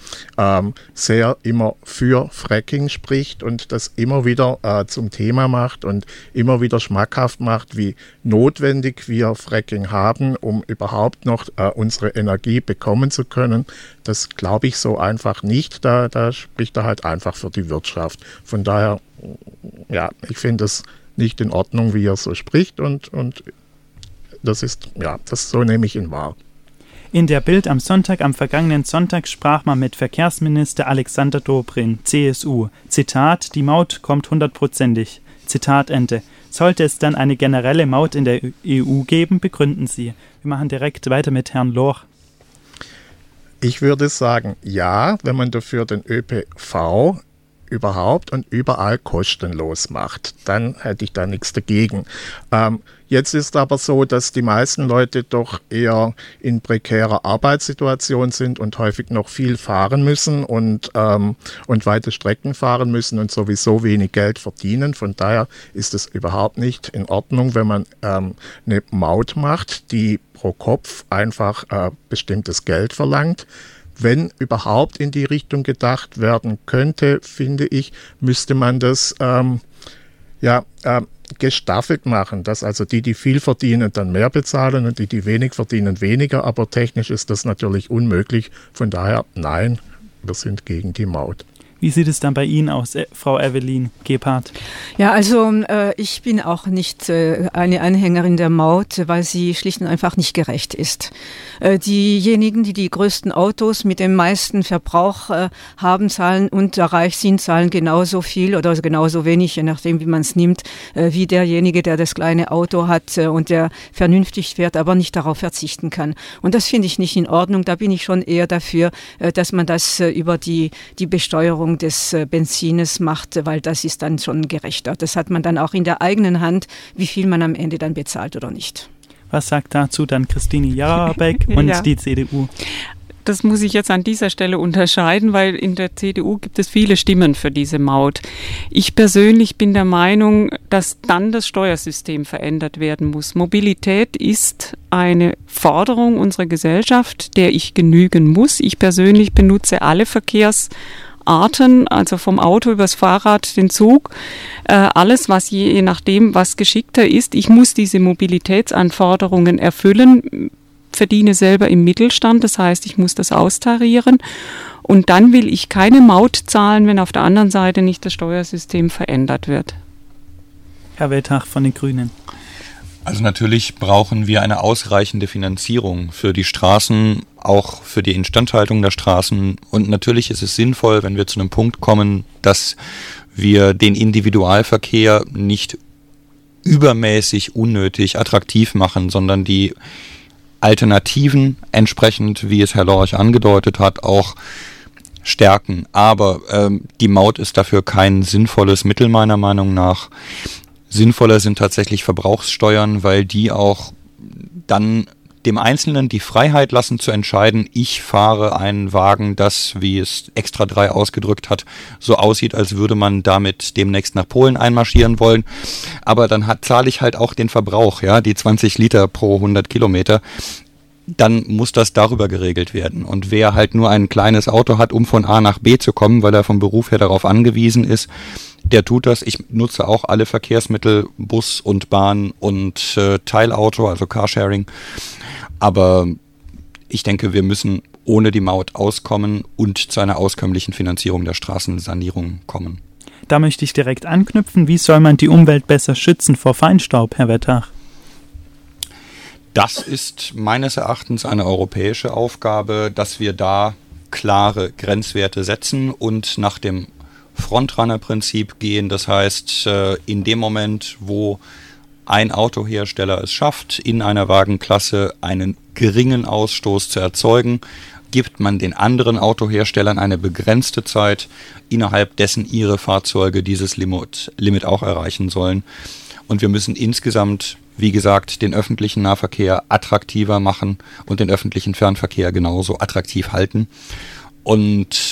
sehr immer für Fracking spricht und das immer wieder zum Thema macht und immer wieder schmackhaft macht, wie notwendig wir Fracking haben, um überhaupt noch unsere Energie bekommen zu können. Das glaube ich so einfach nicht. Da spricht er halt einfach für die Wirtschaft. Von daher, ja, ich finde es nicht in Ordnung, wie er so spricht, und das ist, ja, so nehme ich ihn wahr. In der Bild am vergangenen Sonntag sprach man mit Verkehrsminister Alexander Dobrindt, CSU. Zitat, die Maut kommt 100%. Zitat Ende. Sollte es dann eine generelle Maut in der EU geben, begründen Sie. Wir machen direkt weiter mit Herrn Loch. Ich würde sagen, ja, wenn man dafür den ÖPV überhaupt und überall kostenlos macht, dann hätte ich da nichts dagegen. Jetzt ist aber so, dass die meisten Leute doch eher in prekärer Arbeitssituation sind und häufig noch viel fahren müssen und weite Strecken fahren müssen und sowieso wenig Geld verdienen. Von daher ist es überhaupt nicht in Ordnung, wenn man eine Maut macht, die pro Kopf einfach bestimmtes Geld verlangt. Wenn überhaupt in die Richtung gedacht werden könnte, finde ich, müsste man das gestaffelt machen, dass also die viel verdienen, dann mehr bezahlen und die wenig verdienen, weniger. Aber technisch ist das natürlich unmöglich. Von daher, nein, wir sind gegen die Maut. Wie sieht es dann bei Ihnen aus, Frau Evelyn Gebhardt? Ja, also ich bin auch nicht eine Anhängerin der Maut, weil sie schlicht und einfach nicht gerecht ist. Diejenigen, die die größten Autos mit dem meisten Verbrauch haben, zahlen, und reich sind, zahlen genauso viel oder genauso wenig, je nachdem, wie man es nimmt, wie derjenige, der das kleine Auto hat und der vernünftig fährt, aber nicht darauf verzichten kann. Und das finde ich nicht in Ordnung. Da bin ich schon eher dafür, dass man das über die Besteuerung des Benzines macht, weil das ist dann schon gerechter. Das hat man dann auch in der eigenen Hand, wie viel man am Ende dann bezahlt oder nicht. Was sagt dazu dann Christine Jarabek und die CDU? Das muss ich jetzt an dieser Stelle unterscheiden, weil in der CDU gibt es viele Stimmen für diese Maut. Ich persönlich bin der Meinung, dass dann das Steuersystem verändert werden muss. Mobilität ist eine Forderung unserer Gesellschaft, der ich genügen muss. Ich persönlich benutze alle Verkehrsarten, also vom Auto übers Fahrrad, den Zug, alles, was je nachdem, was geschickter ist. Ich muss diese Mobilitätsanforderungen erfüllen, verdiene selber im Mittelstand, das heißt, ich muss das austarieren. Und dann will ich keine Maut zahlen, wenn auf der anderen Seite nicht das Steuersystem verändert wird. Herr Weltach von den Grünen. Also natürlich brauchen wir eine ausreichende Finanzierung für die Straßen, auch für die Instandhaltung der Straßen. Und natürlich ist es sinnvoll, wenn wir zu einem Punkt kommen, dass wir den Individualverkehr nicht übermäßig unnötig attraktiv machen, sondern die Alternativen entsprechend, wie es Herr Lorch angedeutet hat, auch stärken. Aber die Maut ist dafür kein sinnvolles Mittel meiner Meinung nach. Sinnvoller sind tatsächlich Verbrauchssteuern, weil die auch dann dem Einzelnen die Freiheit lassen zu entscheiden, ich fahre einen Wagen, das, wie es Extra 3 ausgedrückt hat, so aussieht, als würde man damit demnächst nach Polen einmarschieren wollen. Aber dann zahle ich halt auch den Verbrauch, ja, die 20 Liter pro 100 Kilometer. Dann muss das darüber geregelt werden. Und wer halt nur ein kleines Auto hat, um von A nach B zu kommen, weil er vom Beruf her darauf angewiesen ist, der tut das. Ich nutze auch alle Verkehrsmittel, Bus und Bahn und Teilauto, also Carsharing. Aber ich denke, wir müssen ohne die Maut auskommen und zu einer auskömmlichen Finanzierung der Straßensanierung kommen. Da möchte ich direkt anknüpfen. Wie soll man die Umwelt besser schützen vor Feinstaub, Herr Wettach? Das ist meines Erachtens eine europäische Aufgabe, dass wir da klare Grenzwerte setzen und nach dem Frontrunner-Prinzip gehen. Das heißt, in dem Moment, wo ein Autohersteller es schafft, in einer Wagenklasse einen geringen Ausstoß zu erzeugen, gibt man den anderen Autoherstellern eine begrenzte Zeit, innerhalb dessen ihre Fahrzeuge dieses Limit auch erreichen sollen. Und wir müssen insgesamt, wie gesagt, den öffentlichen Nahverkehr attraktiver machen und den öffentlichen Fernverkehr genauso attraktiv halten. Und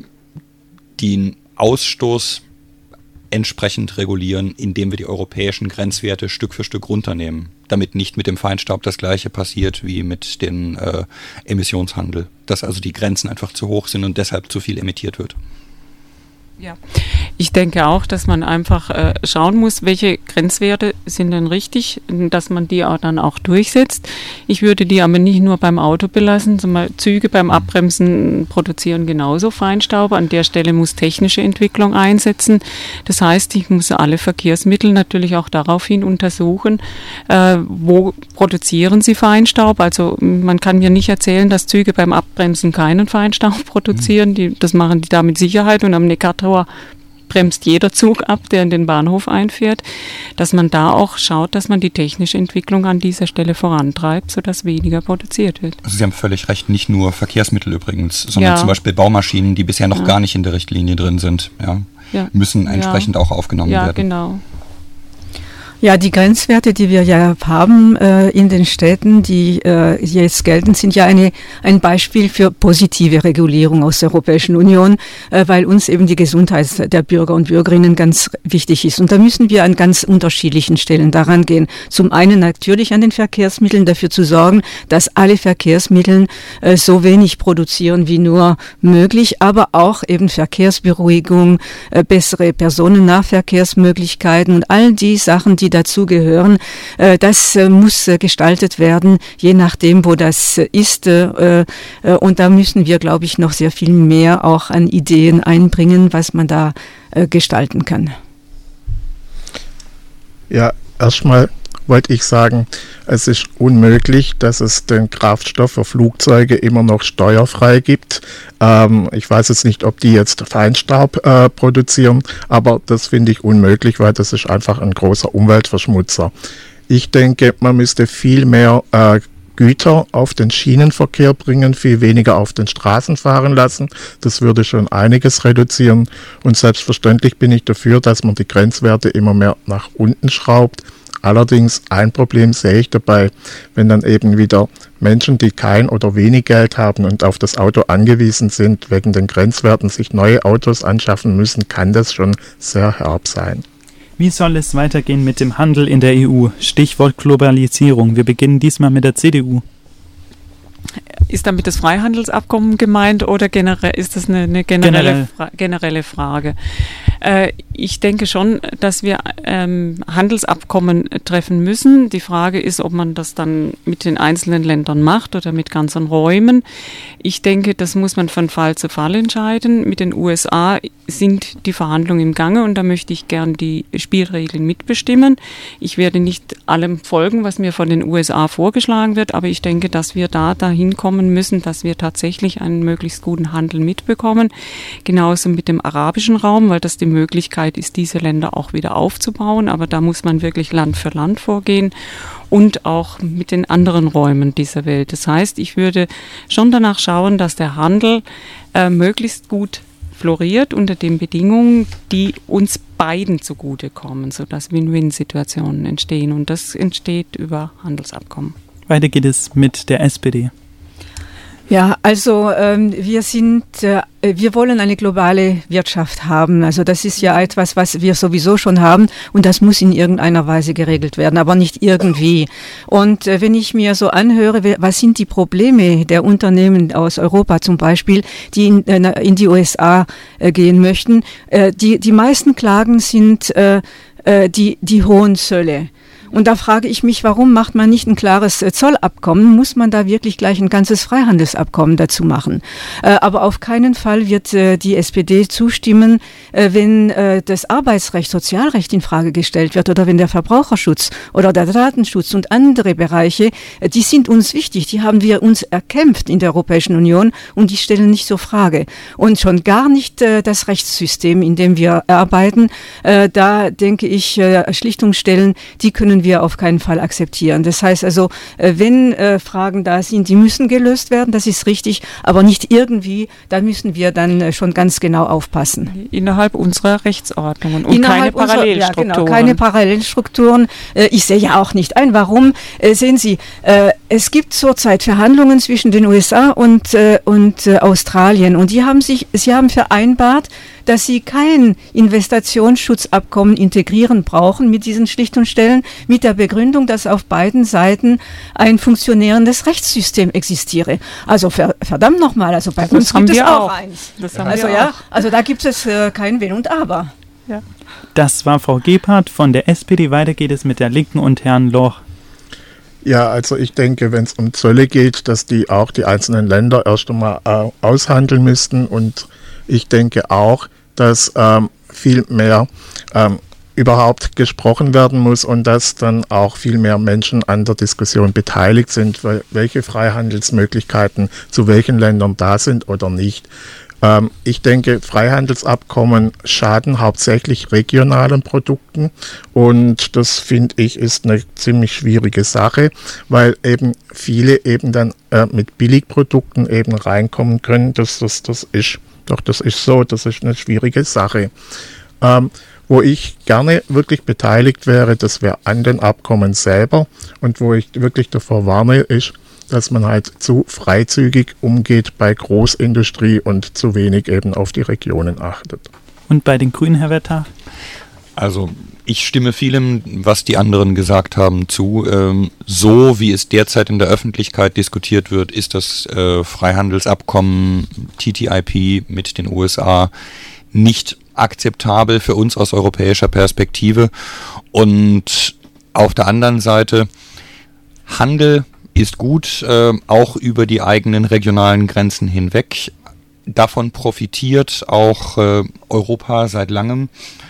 den Ausstoß entsprechend regulieren, indem wir die europäischen Grenzwerte Stück für Stück runternehmen, damit nicht mit dem Feinstaub das Gleiche passiert wie mit dem Emissionshandel, dass also die Grenzen einfach zu hoch sind und deshalb zu viel emittiert wird. Ja, ich denke auch, dass man einfach schauen muss, welche Grenzwerte sind denn richtig, dass man die auch dann auch durchsetzt. Ich würde die aber nicht nur beim Auto belassen, sondern Züge beim Abbremsen produzieren genauso Feinstaub. An der Stelle muss technische Entwicklung einsetzen. Das heißt, ich muss alle Verkehrsmittel natürlich auch daraufhin untersuchen, wo produzieren sie Feinstaub. Also man kann mir nicht erzählen, dass Züge beim Abbremsen keinen Feinstaub produzieren. Das machen die da mit Sicherheit und am Neckartor bremst jeder Zug ab, der in den Bahnhof einfährt, dass man da auch schaut, dass man die technische Entwicklung an dieser Stelle vorantreibt, sodass weniger produziert wird. Also Sie haben völlig recht, nicht nur Verkehrsmittel übrigens, sondern zum Beispiel Baumaschinen, die bisher noch gar nicht in der Richtlinie drin sind, müssen entsprechend auch aufgenommen werden. Ja, genau. Ja, die Grenzwerte, die wir ja haben in den Städten, die jetzt gelten, sind ja ein Beispiel für positive Regulierung aus der Europäischen Union, weil uns eben die Gesundheit der Bürger und Bürgerinnen ganz wichtig ist. Und da müssen wir an ganz unterschiedlichen Stellen daran gehen. Zum einen natürlich an den Verkehrsmitteln, dafür zu sorgen, dass alle Verkehrsmittel so wenig produzieren wie nur möglich, aber auch eben Verkehrsberuhigung, bessere Personennahverkehrsmöglichkeiten und all die Sachen, die dazu gehören. Das muss gestaltet werden, je nachdem, wo das ist. Und da müssen wir, glaube ich, noch sehr viel mehr auch an Ideen einbringen, was man da gestalten kann. Ja, erstmal wollte ich sagen, es ist unmöglich, dass es den Kraftstoff für Flugzeuge immer noch steuerfrei gibt. Ich weiß jetzt nicht, ob die jetzt Feinstaub produzieren, aber das finde ich unmöglich, weil das ist einfach ein großer Umweltverschmutzer. Ich denke, man müsste viel mehr Güter auf den Schienenverkehr bringen, viel weniger auf den Straßen fahren lassen. Das würde schon einiges reduzieren. Und selbstverständlich bin ich dafür, dass man die Grenzwerte immer mehr nach unten schraubt. Allerdings ein Problem sehe ich dabei, wenn dann eben wieder Menschen, die kein oder wenig Geld haben und auf das Auto angewiesen sind, wegen den Grenzwerten sich neue Autos anschaffen müssen, kann das schon sehr herb sein. Wie soll es weitergehen mit dem Handel in der EU? Stichwort Globalisierung. Wir beginnen diesmal mit der CDU. Ist damit das Freihandelsabkommen gemeint oder ist das eine generelle Frage? Ich denke schon, dass wir Handelsabkommen treffen müssen. Die Frage ist, ob man das dann mit den einzelnen Ländern macht oder mit ganzen Räumen. Ich denke, das muss man von Fall zu Fall entscheiden. Mit den USA sind die Verhandlungen im Gange und da möchte ich gern die Spielregeln mitbestimmen. Ich werde nicht allem folgen, was mir von den USA vorgeschlagen wird, aber ich denke, dass wir dahin kommen müssen, dass wir tatsächlich einen möglichst guten Handel mitbekommen. Genauso mit dem arabischen Raum, weil das die Möglichkeit ist, diese Länder auch wieder aufzubauen, aber da muss man wirklich Land für Land vorgehen und auch mit den anderen Räumen dieser Welt. Das heißt, ich würde schon danach schauen, dass der Handel möglichst gut floriert unter den Bedingungen, die uns beiden zugutekommen, sodass Win-Win-Situationen entstehen und das entsteht über Handelsabkommen. Weiter geht es mit der SPD. Ja, also wir wollen eine globale Wirtschaft haben. Also das ist ja etwas, was wir sowieso schon haben und das muss in irgendeiner Weise geregelt werden, aber nicht irgendwie. Und wenn ich mir so anhöre, was sind die Probleme der Unternehmen aus Europa zum Beispiel, die in die USA gehen möchten, die meisten Klagen sind die hohen Zölle. Und da frage ich mich, warum macht man nicht ein klares Zollabkommen? Muss man da wirklich gleich ein ganzes Freihandelsabkommen dazu machen? Aber auf keinen Fall wird die SPD zustimmen, wenn das Arbeitsrecht, Sozialrecht in Frage gestellt wird oder wenn der Verbraucherschutz oder der Datenschutz und andere Bereiche, die sind uns wichtig, die haben wir uns erkämpft in der Europäischen Union und die stellen nicht so Frage. Und schon gar nicht das Rechtssystem, in dem wir arbeiten. Da denke ich, Schlichtungsstellen, die können wir auf keinen Fall akzeptieren. Das heißt also, wenn Fragen da sind, die müssen gelöst werden, das ist richtig, aber nicht irgendwie, da müssen wir dann schon ganz genau aufpassen. Innerhalb unserer Rechtsordnungen und keine Parallelstrukturen. Ja, genau, keine Parallelstrukturen. Ich sehe ja auch nicht ein. Warum? Sehen Sie, es gibt zurzeit Verhandlungen zwischen den USA und Australien und sie haben vereinbart, dass sie kein Investitionsschutzabkommen integrieren brauchen mit diesen Schlichtungsstellen, mit der Begründung, dass auf beiden Seiten ein funktionierendes Rechtssystem existiere. Also verdammt nochmal, also bei uns gibt es auch eins. Also da gibt es kein Wenn und Aber. Ja. Das war Frau Gebhardt von der SPD. Weiter geht es mit der Linken und Herrn Loch. Ja, also ich denke, wenn es um Zölle geht, dass die auch die einzelnen Länder erst einmal aushandeln müssten und ich denke auch, dass viel mehr überhaupt gesprochen werden muss und dass dann auch viel mehr Menschen an der Diskussion beteiligt sind, welche Freihandelsmöglichkeiten zu welchen Ländern da sind oder nicht. Ich denke, Freihandelsabkommen schaden hauptsächlich regionalen Produkten und das, finde ich, ist eine ziemlich schwierige Sache, weil eben viele eben dann mit Billigprodukten eben reinkommen können. Das ist so, das ist eine schwierige Sache. Wo ich gerne wirklich beteiligt wäre, das wäre an den Abkommen selber und wo ich wirklich davor warne, ist, dass man halt zu freizügig umgeht bei Großindustrie und zu wenig eben auf die Regionen achtet. Und bei den Grünen, Herr Wetter? Also ich stimme vielem, was die anderen gesagt haben, zu. So wie es derzeit in der Öffentlichkeit diskutiert wird, ist das Freihandelsabkommen TTIP mit den USA nicht akzeptabel für uns aus europäischer Perspektive. Und auf der anderen Seite, Handel ist gut, auch über die eigenen regionalen Grenzen hinweg. Davon profitiert auch Europa seit langem.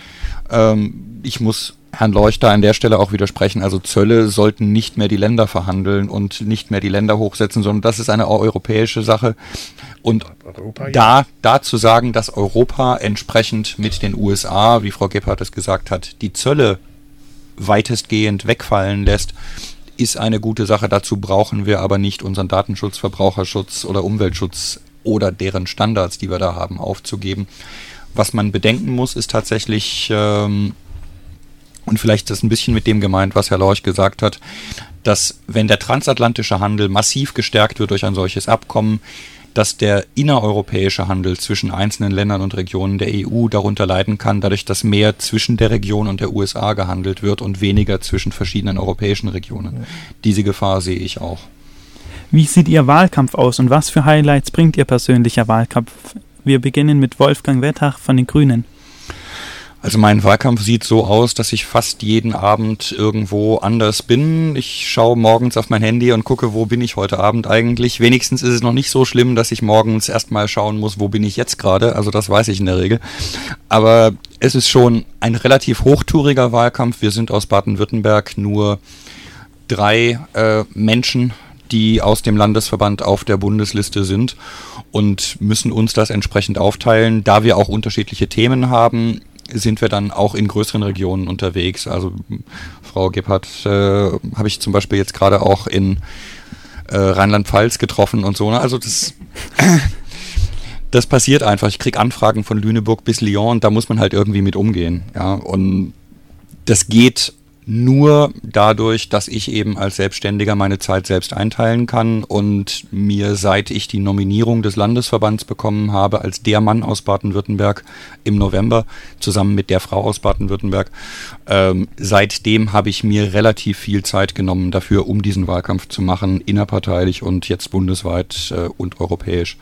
Ich muss Herrn Leuchter an der Stelle auch widersprechen. Also Zölle sollten nicht mehr die Länder verhandeln und nicht mehr die Länder hochsetzen, sondern das ist eine europäische Sache. Und da zu sagen, dass Europa entsprechend mit den USA, wie Frau Gebhardt es gesagt hat, die Zölle weitestgehend wegfallen lässt, ist eine gute Sache. Dazu brauchen wir aber nicht unseren Datenschutz, Verbraucherschutz oder Umweltschutz oder deren Standards, die wir da haben, aufzugeben. Was man bedenken muss, ist tatsächlich, und vielleicht ist das ein bisschen mit dem gemeint, was Herr Lorch gesagt hat, dass wenn der transatlantische Handel massiv gestärkt wird durch ein solches Abkommen, dass der innereuropäische Handel zwischen einzelnen Ländern und Regionen der EU darunter leiden kann, dadurch, dass mehr zwischen der Region und der USA gehandelt wird und weniger zwischen verschiedenen europäischen Regionen. Diese Gefahr sehe ich auch. Wie sieht Ihr Wahlkampf aus und was für Highlights bringt Ihr persönlicher Wahlkampf? Wir beginnen mit Wolfgang Wettach von den Grünen. Also mein Wahlkampf sieht so aus, dass ich fast jeden Abend irgendwo anders bin. Ich schaue morgens auf mein Handy und gucke, wo bin ich heute Abend eigentlich. Wenigstens ist es noch nicht so schlimm, dass ich morgens erstmal schauen muss, wo bin ich jetzt gerade. Also das weiß ich in der Regel. Aber es ist schon ein relativ hochtouriger Wahlkampf. Wir sind aus Baden-Württemberg nur 3 Menschen, die aus dem Landesverband auf der Bundesliste sind und müssen uns das entsprechend aufteilen. Da wir auch unterschiedliche Themen haben, sind wir dann auch in größeren Regionen unterwegs. Also Frau Gebhardt habe ich zum Beispiel jetzt gerade auch in Rheinland-Pfalz getroffen und so. Ne? Also das passiert einfach. Ich kriege Anfragen von Lüneburg bis Lyon und da muss man halt irgendwie mit umgehen. Ja? Und das geht nur dadurch, dass ich eben als Selbstständiger meine Zeit selbst einteilen kann und mir, seit ich die Nominierung des Landesverbands bekommen habe, als der Mann aus Baden-Württemberg im November, zusammen mit der Frau aus Baden-Württemberg, seitdem habe ich mir relativ viel Zeit genommen dafür, um diesen Wahlkampf zu machen, innerparteilich und jetzt bundesweit und europäisch.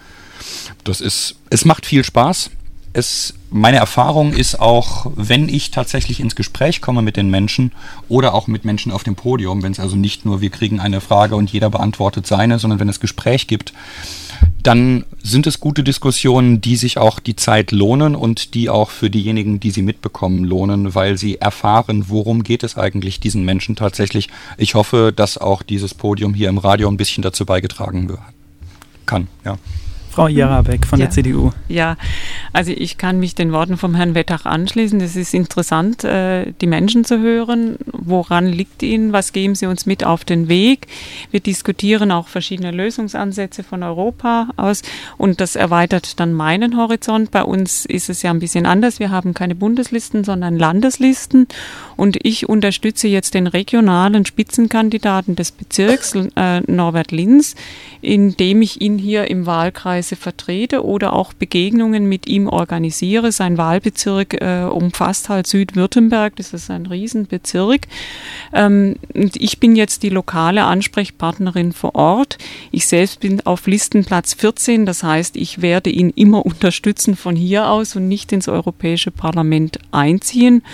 Es macht viel Spaß. Meine Erfahrung ist auch, wenn ich tatsächlich ins Gespräch komme mit den Menschen oder auch mit Menschen auf dem Podium, wenn es also nicht nur, wir kriegen eine Frage und jeder beantwortet seine, sondern wenn es Gespräch gibt, dann sind es gute Diskussionen, die sich auch die Zeit lohnen und die auch für diejenigen, die sie mitbekommen, lohnen, weil sie erfahren, worum geht es eigentlich diesen Menschen tatsächlich. Ich hoffe, dass auch dieses Podium hier im Radio ein bisschen dazu beigetragen kann, ja. Frau Jerabeck von der CDU. Ja, also ich kann mich den Worten vom Herrn Wettach anschließen. Es ist interessant, die Menschen zu hören. Woran liegt Ihnen? Was geben Sie uns mit auf den Weg? Wir diskutieren auch verschiedene Lösungsansätze von Europa aus und das erweitert dann meinen Horizont. Bei uns ist es ja ein bisschen anders. Wir haben keine Bundeslisten, sondern Landeslisten und ich unterstütze jetzt den regionalen Spitzenkandidaten des Bezirks, Norbert Linz, indem ich ihn hier im Wahlkreis vertrete oder auch Begegnungen mit ihm organisiere. Sein Wahlbezirk umfasst halt Südwürttemberg, das ist ein Riesenbezirk. Und ich bin jetzt die lokale Ansprechpartnerin vor Ort. Ich selbst bin auf Listenplatz 14, das heißt, ich werde ihn immer unterstützen von hier aus und nicht ins Europäische Parlament einziehen.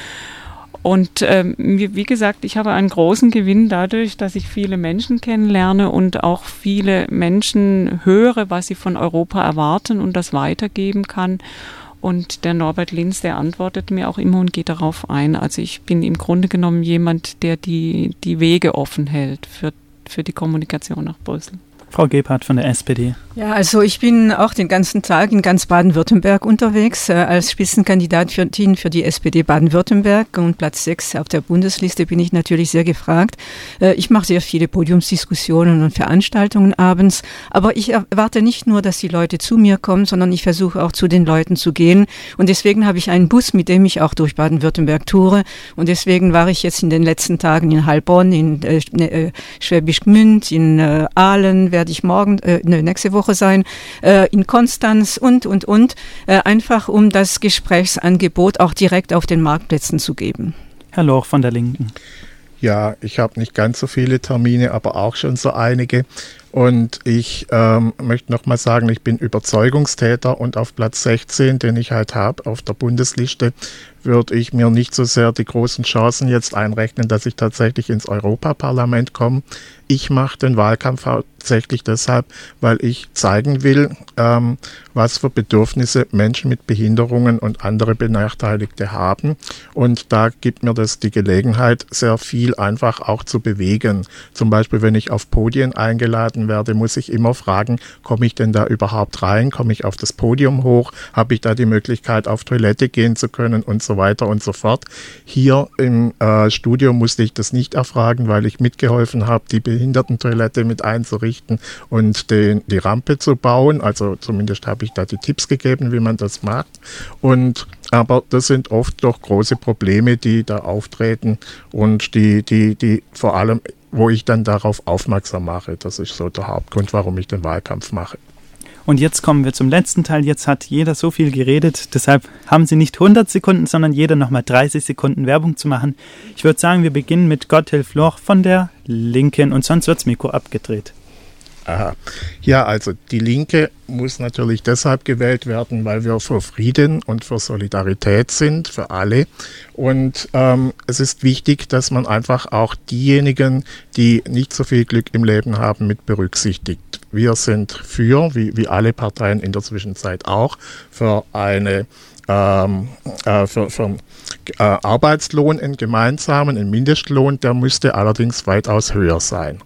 Und wie gesagt, ich habe einen großen Gewinn dadurch, dass ich viele Menschen kennenlerne und auch viele Menschen höre, was sie von Europa erwarten und das weitergeben kann. Und der Norbert Linz, der antwortet mir auch immer und geht darauf ein. Also ich bin im Grunde genommen jemand, der die Wege offen hält für die Kommunikation nach Brüssel. Frau Gebhardt von der SPD. Ja, also ich bin auch den ganzen Tag in ganz Baden-Württemberg unterwegs als Spitzenkandidatin für die SPD Baden-Württemberg und Platz 6 auf der Bundesliste bin ich natürlich sehr gefragt. Ich mache sehr viele Podiumsdiskussionen und Veranstaltungen abends, aber ich erwarte nicht nur, dass die Leute zu mir kommen, sondern ich versuche auch zu den Leuten zu gehen und deswegen habe ich einen Bus, mit dem ich auch durch Baden-Württemberg toure und deswegen war ich jetzt in den letzten Tagen in Heilbronn, in Schwäbisch Gmünd, in Aalen, werde ich nächste Woche sein, in Konstanz und, einfach um das Gesprächsangebot auch direkt auf den Marktplätzen zu geben. Herr Loch von der Linken. Ja, ich habe nicht ganz so viele Termine, aber auch schon so einige. Und ich möchte nochmal sagen, ich bin Überzeugungstäter und auf Platz 16, den ich halt habe auf der Bundesliste, würde ich mir nicht so sehr die großen Chancen jetzt einrechnen, dass ich tatsächlich ins Europaparlament komme. Ich mache den Wahlkampf hauptsächlich deshalb, weil ich zeigen will, was für Bedürfnisse Menschen mit Behinderungen und andere Benachteiligte haben. Und da gibt mir das die Gelegenheit, sehr viel einfach auch zu bewegen. Zum Beispiel, wenn ich auf Podien eingeladen werde, muss ich immer fragen, komme ich denn da überhaupt rein? Komme ich auf das Podium hoch? Habe ich da die Möglichkeit, auf Toilette gehen zu können und so weiter und so fort. Hier im Studio musste ich das nicht erfragen, weil ich mitgeholfen habe, die Behindertentoilette mit einzurichten und die Rampe zu bauen. Also zumindest habe ich da die Tipps gegeben, wie man das macht. Aber das sind oft doch große Probleme, die da auftreten und die vor allem, wo ich dann darauf aufmerksam mache. Das ist so der Hauptgrund, warum ich den Wahlkampf mache. Und jetzt kommen wir zum letzten Teil. Jetzt hat jeder so viel geredet. Deshalb haben Sie nicht 100 Sekunden, sondern jeder nochmal 30 Sekunden Werbung zu machen. Ich würde sagen, wir beginnen mit Gotthilf Loch von der Linken und sonst wird das Mikro abgedreht. Aha. Ja, also die Linke muss natürlich deshalb gewählt werden, weil wir für Frieden und für Solidarität sind, für alle. Und es ist wichtig, dass man einfach auch diejenigen, die nicht so viel Glück im Leben haben, mit berücksichtigt. Wir sind wie alle Parteien in der Zwischenzeit auch, für eine für Arbeitslohn, einen gemeinsamen, einen Mindestlohn, der müsste allerdings weitaus höher sein.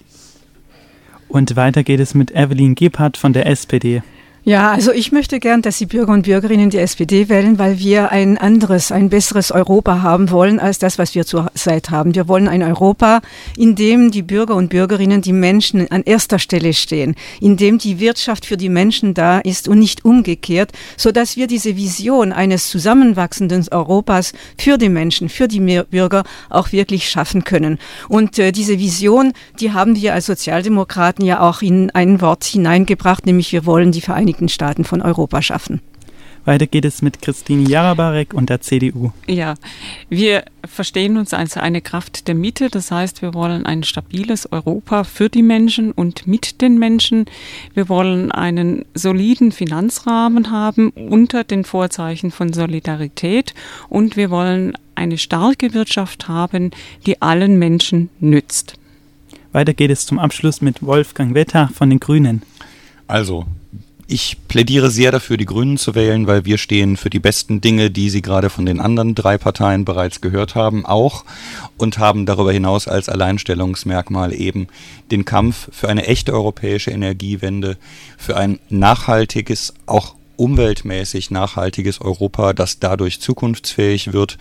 Und weiter geht es mit Evelyn Gebhardt von der SPD. Ja, also ich möchte gern, dass die Bürger und Bürgerinnen die SPD wählen, weil wir ein besseres Europa haben wollen, als das, was wir zurzeit haben. Wir wollen ein Europa, in dem die Bürger und Bürgerinnen, die Menschen an erster Stelle stehen, in dem die Wirtschaft für die Menschen da ist und nicht umgekehrt, so dass wir diese Vision eines zusammenwachsenden Europas für die Menschen, für die Bürger auch wirklich schaffen können. Und diese Vision, die haben wir als Sozialdemokraten ja auch in ein Wort hineingebracht, nämlich wir wollen die Vereinigten Staaten von Europa schaffen. Weiter geht es mit Christine Jarabarek und der CDU. Ja, wir verstehen uns als eine Kraft der Mitte. Das heißt, wir wollen ein stabiles Europa für die Menschen und mit den Menschen. Wir wollen einen soliden Finanzrahmen haben unter den Vorzeichen von Solidarität. Und wir wollen eine starke Wirtschaft haben, die allen Menschen nützt. Weiter geht es zum Abschluss mit Wolfgang Wetter von den Grünen. Also, ich plädiere sehr dafür, die Grünen zu wählen, weil wir stehen für die besten Dinge, die Sie gerade von den anderen 3 Parteien bereits gehört haben, auch und haben darüber hinaus als Alleinstellungsmerkmal eben den Kampf für eine echte europäische Energiewende, für ein nachhaltiges, auch umweltmäßig nachhaltiges Europa, das dadurch zukunftsfähig wird.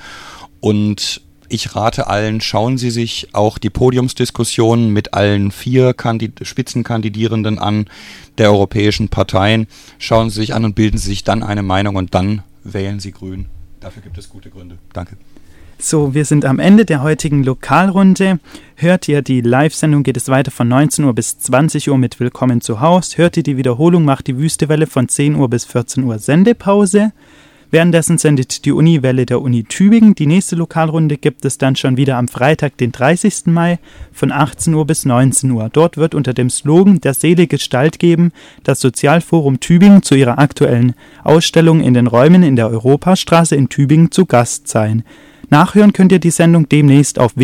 Und ich rate allen, schauen Sie sich auch die Podiumsdiskussionen mit allen 4 Spitzenkandidierenden an der europäischen Parteien. Schauen Sie sich an und bilden Sie sich dann eine Meinung und dann wählen Sie Grün. Dafür gibt es gute Gründe. Danke. So, wir sind am Ende der heutigen Lokalrunde. Hört ihr die Live-Sendung, geht es weiter von 19 Uhr bis 20 Uhr mit Willkommen zu Haus. Hört ihr die Wiederholung, macht die Wüstewelle von 10 Uhr bis 14 Uhr Sendepause. Währenddessen sendet die Uniwelle der Uni Tübingen. Die nächste Lokalrunde gibt es dann schon wieder am Freitag, den 30. Mai von 18 Uhr bis 19 Uhr. Dort wird unter dem Slogan Der Seele Gestalt geben das Sozialforum Tübingen zu ihrer aktuellen Ausstellung in den Räumen in der Europastraße in Tübingen zu Gast sein. Nachhören könnt ihr die Sendung demnächst auf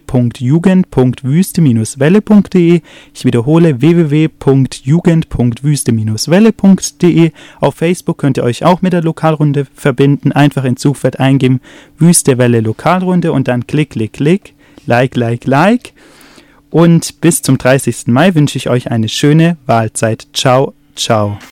www.jugend.wüste-welle.de. Ich wiederhole www.jugend.wüste-welle.de. Auf Facebook könnt ihr euch auch mit der Lokalrunde verbinden. Einfach ins Suchfeld eingeben Wüste Welle Lokalrunde und dann klick, like. Und bis zum 30. Mai wünsche ich euch eine schöne Wahlzeit. Ciao, ciao.